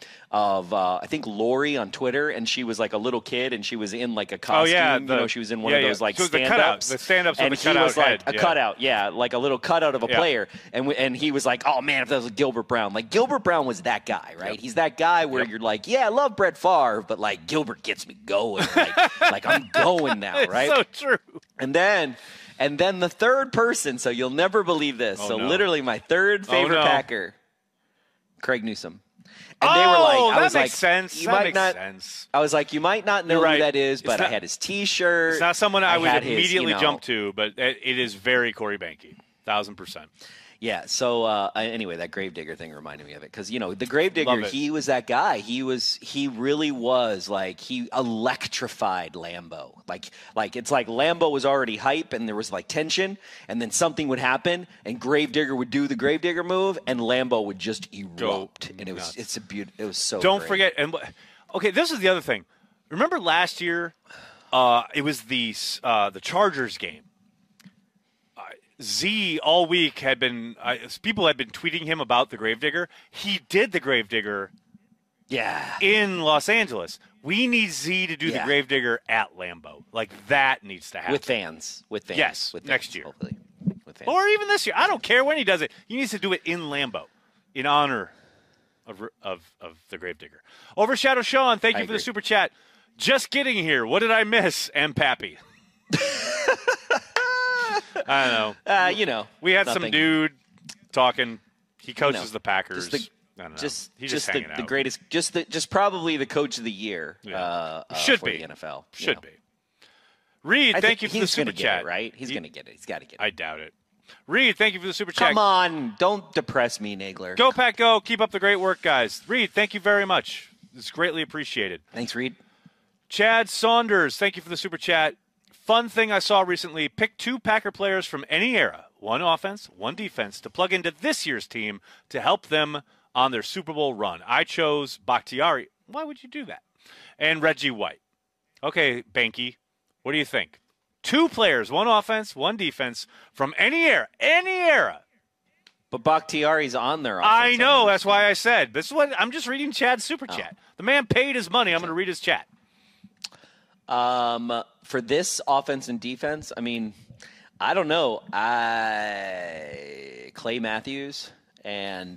I think Lori on Twitter, and she was like a little kid, and she was in like a costume. Oh yeah, she was in one of those like so stand-ups. The stand-ups and with the cutout was like head. A cutout, like a little cutout of a player. And he was like, oh man, if that was Gilbert Brown, like Gilbert Brown was that guy, right? Yep. He's that guy where you're like, yeah, I love Brett Favre, but like Gilbert gets me going, like I'm going now, right? So true. And then the third person, so you'll never believe this. Literally my third favorite Packer, Craig Newsome. And they were like, that makes sense. That makes sense. I was like, you might not know who that is, but I had his T-shirt. It's not someone I would immediately jump to, but it is very Corey Banke. 1,000%. Yeah. So anyway, that Gravedigger thing reminded me of it because the Gravedigger, Love it. he was that guy. He really was like he electrified Lambeau. Like it's like Lambeau was already hype and there was like tension, and then something would happen and Gravedigger would do the Gravedigger move and Lambeau would just erupt. And it was it was so. Don't great. forget. And okay, this is the other thing. Remember last year, it was the Chargers game. Z all week had been people had been tweeting him about the Gravedigger. He did the Gravedigger in Los Angeles. We need Z to do the Gravedigger at Lambeau. Like that needs to happen with fans. Yes, with next fans, year. hopefully. With fans. Or even this year. I don't care when he does it. He needs to do it in Lambeau in honor of the Gravedigger. Overshadow Sean, thank you for the super chat. Just getting here. What did I miss? M. Pappy. I don't know. We had some dude talking. He coaches the Packers. I don't know. He's just hanging out. The greatest, just probably the coach of the year. Should for be the NFL. Should be. Reed, thank you for the super chat. Right? He's going to get it. He's got to get it. I doubt it. Reed, thank you for the super chat. Come on, don't depress me, Nagler. Go Pack, go! Keep up the great work, guys. Reed, thank you very much. It's greatly appreciated. Thanks, Reed. Chad Saunders, thank you for the super chat. Fun thing I saw recently, pick 2 Packer players from any era, one offense, one defense, to plug into this year's team to help them on their Super Bowl run. I chose Bakhtiari. Why would you do that? And Reggie White. Okay, Banky, what do you think? 2 players, one offense, one defense, from any era. But Bakhtiari's on their offense. I know, that's why I said. This is what I'm just reading Chad's super chat. The man paid his money. I'm going to read his chat. For this offense and defense, I mean, I don't know. Clay Matthews and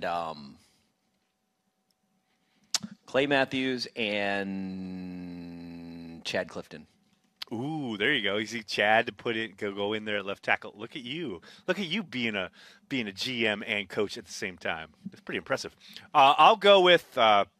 Chad Clifton. Ooh, there you go. You see Chad to go in there at left tackle. Look at you being a GM and coach at the same time. It's pretty impressive. I'll go with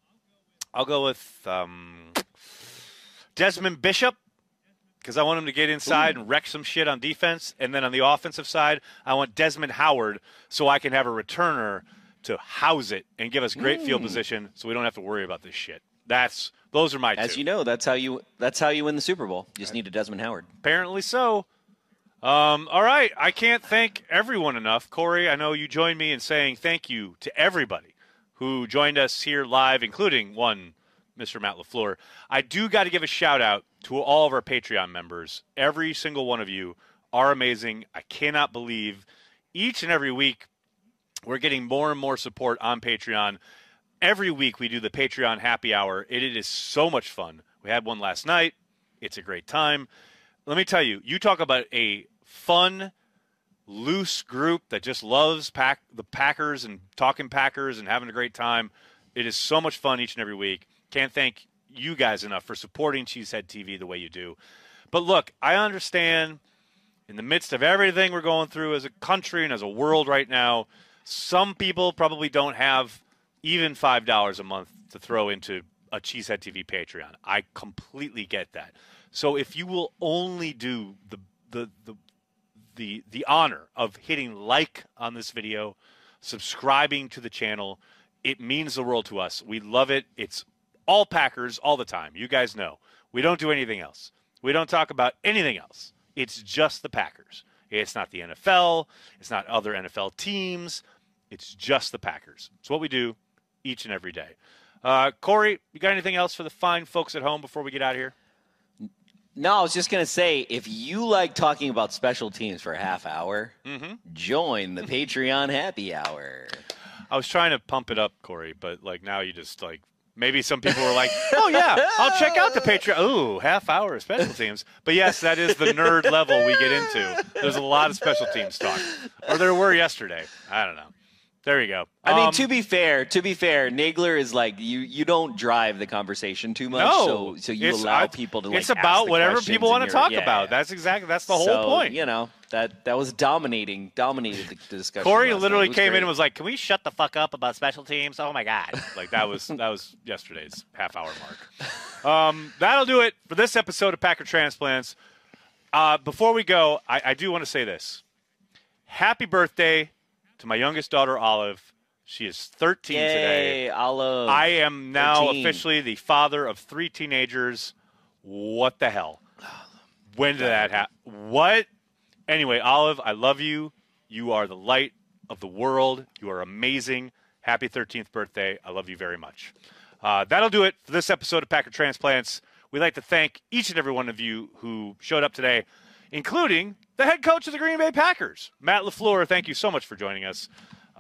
Desmond Bishop, because I want him to get inside and wreck some shit on defense. And then on the offensive side, I want Desmond Howard so I can have a returner to house it and give us great field position so we don't have to worry about this shit. Those are my 2. As you know, that's how you win the Super Bowl. You just need a Desmond Howard. Apparently so. All right. I can't thank everyone enough. Corey, I know you joined me in saying thank you to everybody who joined us here live, including one Mr. Matt LaFleur. I do got to give a shout-out to all of our Patreon members. Every single one of you are amazing. I cannot believe each and every week we're getting more and more support on Patreon. Every week we do the Patreon happy hour. It is so much fun. We had one last night. It's a great time. Let me tell you, you talk about a fun, loose group that just loves the Packers and talking Packers and having a great time. It is so much fun each and every week. Can't thank you guys enough for supporting Cheesehead TV the way you do. But look, I understand in the midst of everything we're going through as a country and as a world right now, some people probably don't have even $5 a month to throw into a Cheesehead TV Patreon. I completely get that. So if you will only do the honor of hitting like on this video, subscribing to the channel, it means the world to us. We love it. It's all Packers all the time. You guys know. We don't do anything else. We don't talk about anything else. It's just the Packers. It's not the NFL. It's not other NFL teams. It's just the Packers. It's what we do each and every day. Corey, you got anything else for the fine folks at home before we get out of here? No, I was just going to say, if you like talking about special teams for a half hour, join the Patreon happy hour. I was trying to pump it up, Corey, but now you just maybe some people were like, oh, yeah, I'll check out the Patreon. Ooh, half hour of special teams. But, yes, that is the nerd level we get into. There's a lot of special teams talk. Or there were yesterday. I don't know. There you go. I mean, to be fair, Nagler is you don't drive the conversation too much. No, so you allow people to it's about whatever people want to talk about. Yeah. That's the whole point. That was dominated the discussion. Corey literally came in and was like, "Can we shut the fuck up about special teams?" Oh my god! That was yesterday's half hour mark. That'll do it for this episode of Packer Transplants. Before we go, I do want to say this. happy birthday to my youngest daughter, Olive. She is 13 Yay, today. Olive. I am now 13. officially the father of 3 teenagers. What the hell? When did that happen? What? Anyway, Olive, I love you. You are the light of the world. You are amazing. Happy 13th birthday. I love you very much. That'll do it for this episode of Packer Transplants. We'd like to thank each and every one of you who showed up today, including the head coach of the Green Bay Packers, Matt LaFleur. Thank you so much for joining us.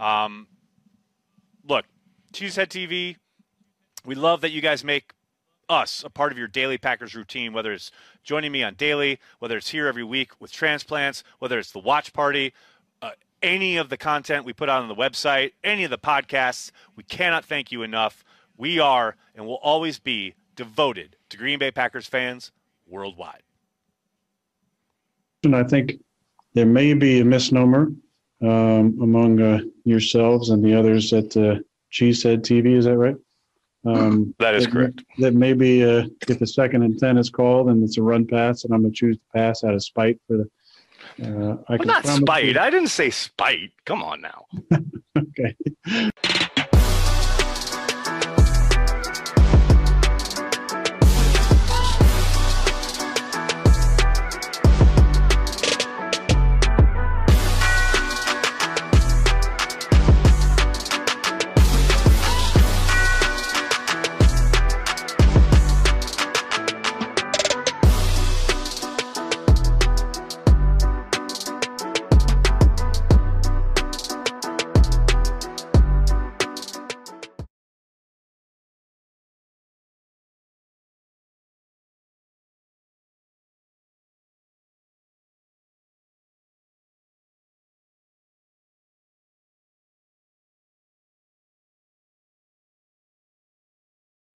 Look, Cheesehead TV, we love that you guys make us a part of your daily Packers routine, whether it's joining me on daily, whether it's here every week with Transplants, whether it's the watch party, any of the content we put out on the website, any of the podcasts. We cannot thank you enough. We are and will always be devoted to Green Bay Packers fans worldwide. And I think there may be a misnomer among yourselves and the others at Cheesehead TV. Is that right? That is correct. That maybe if a 2nd and 10 is called and it's a run pass, and I'm going to choose to pass out of spite for the. Not spite. I didn't say spite. Come on now. Okay.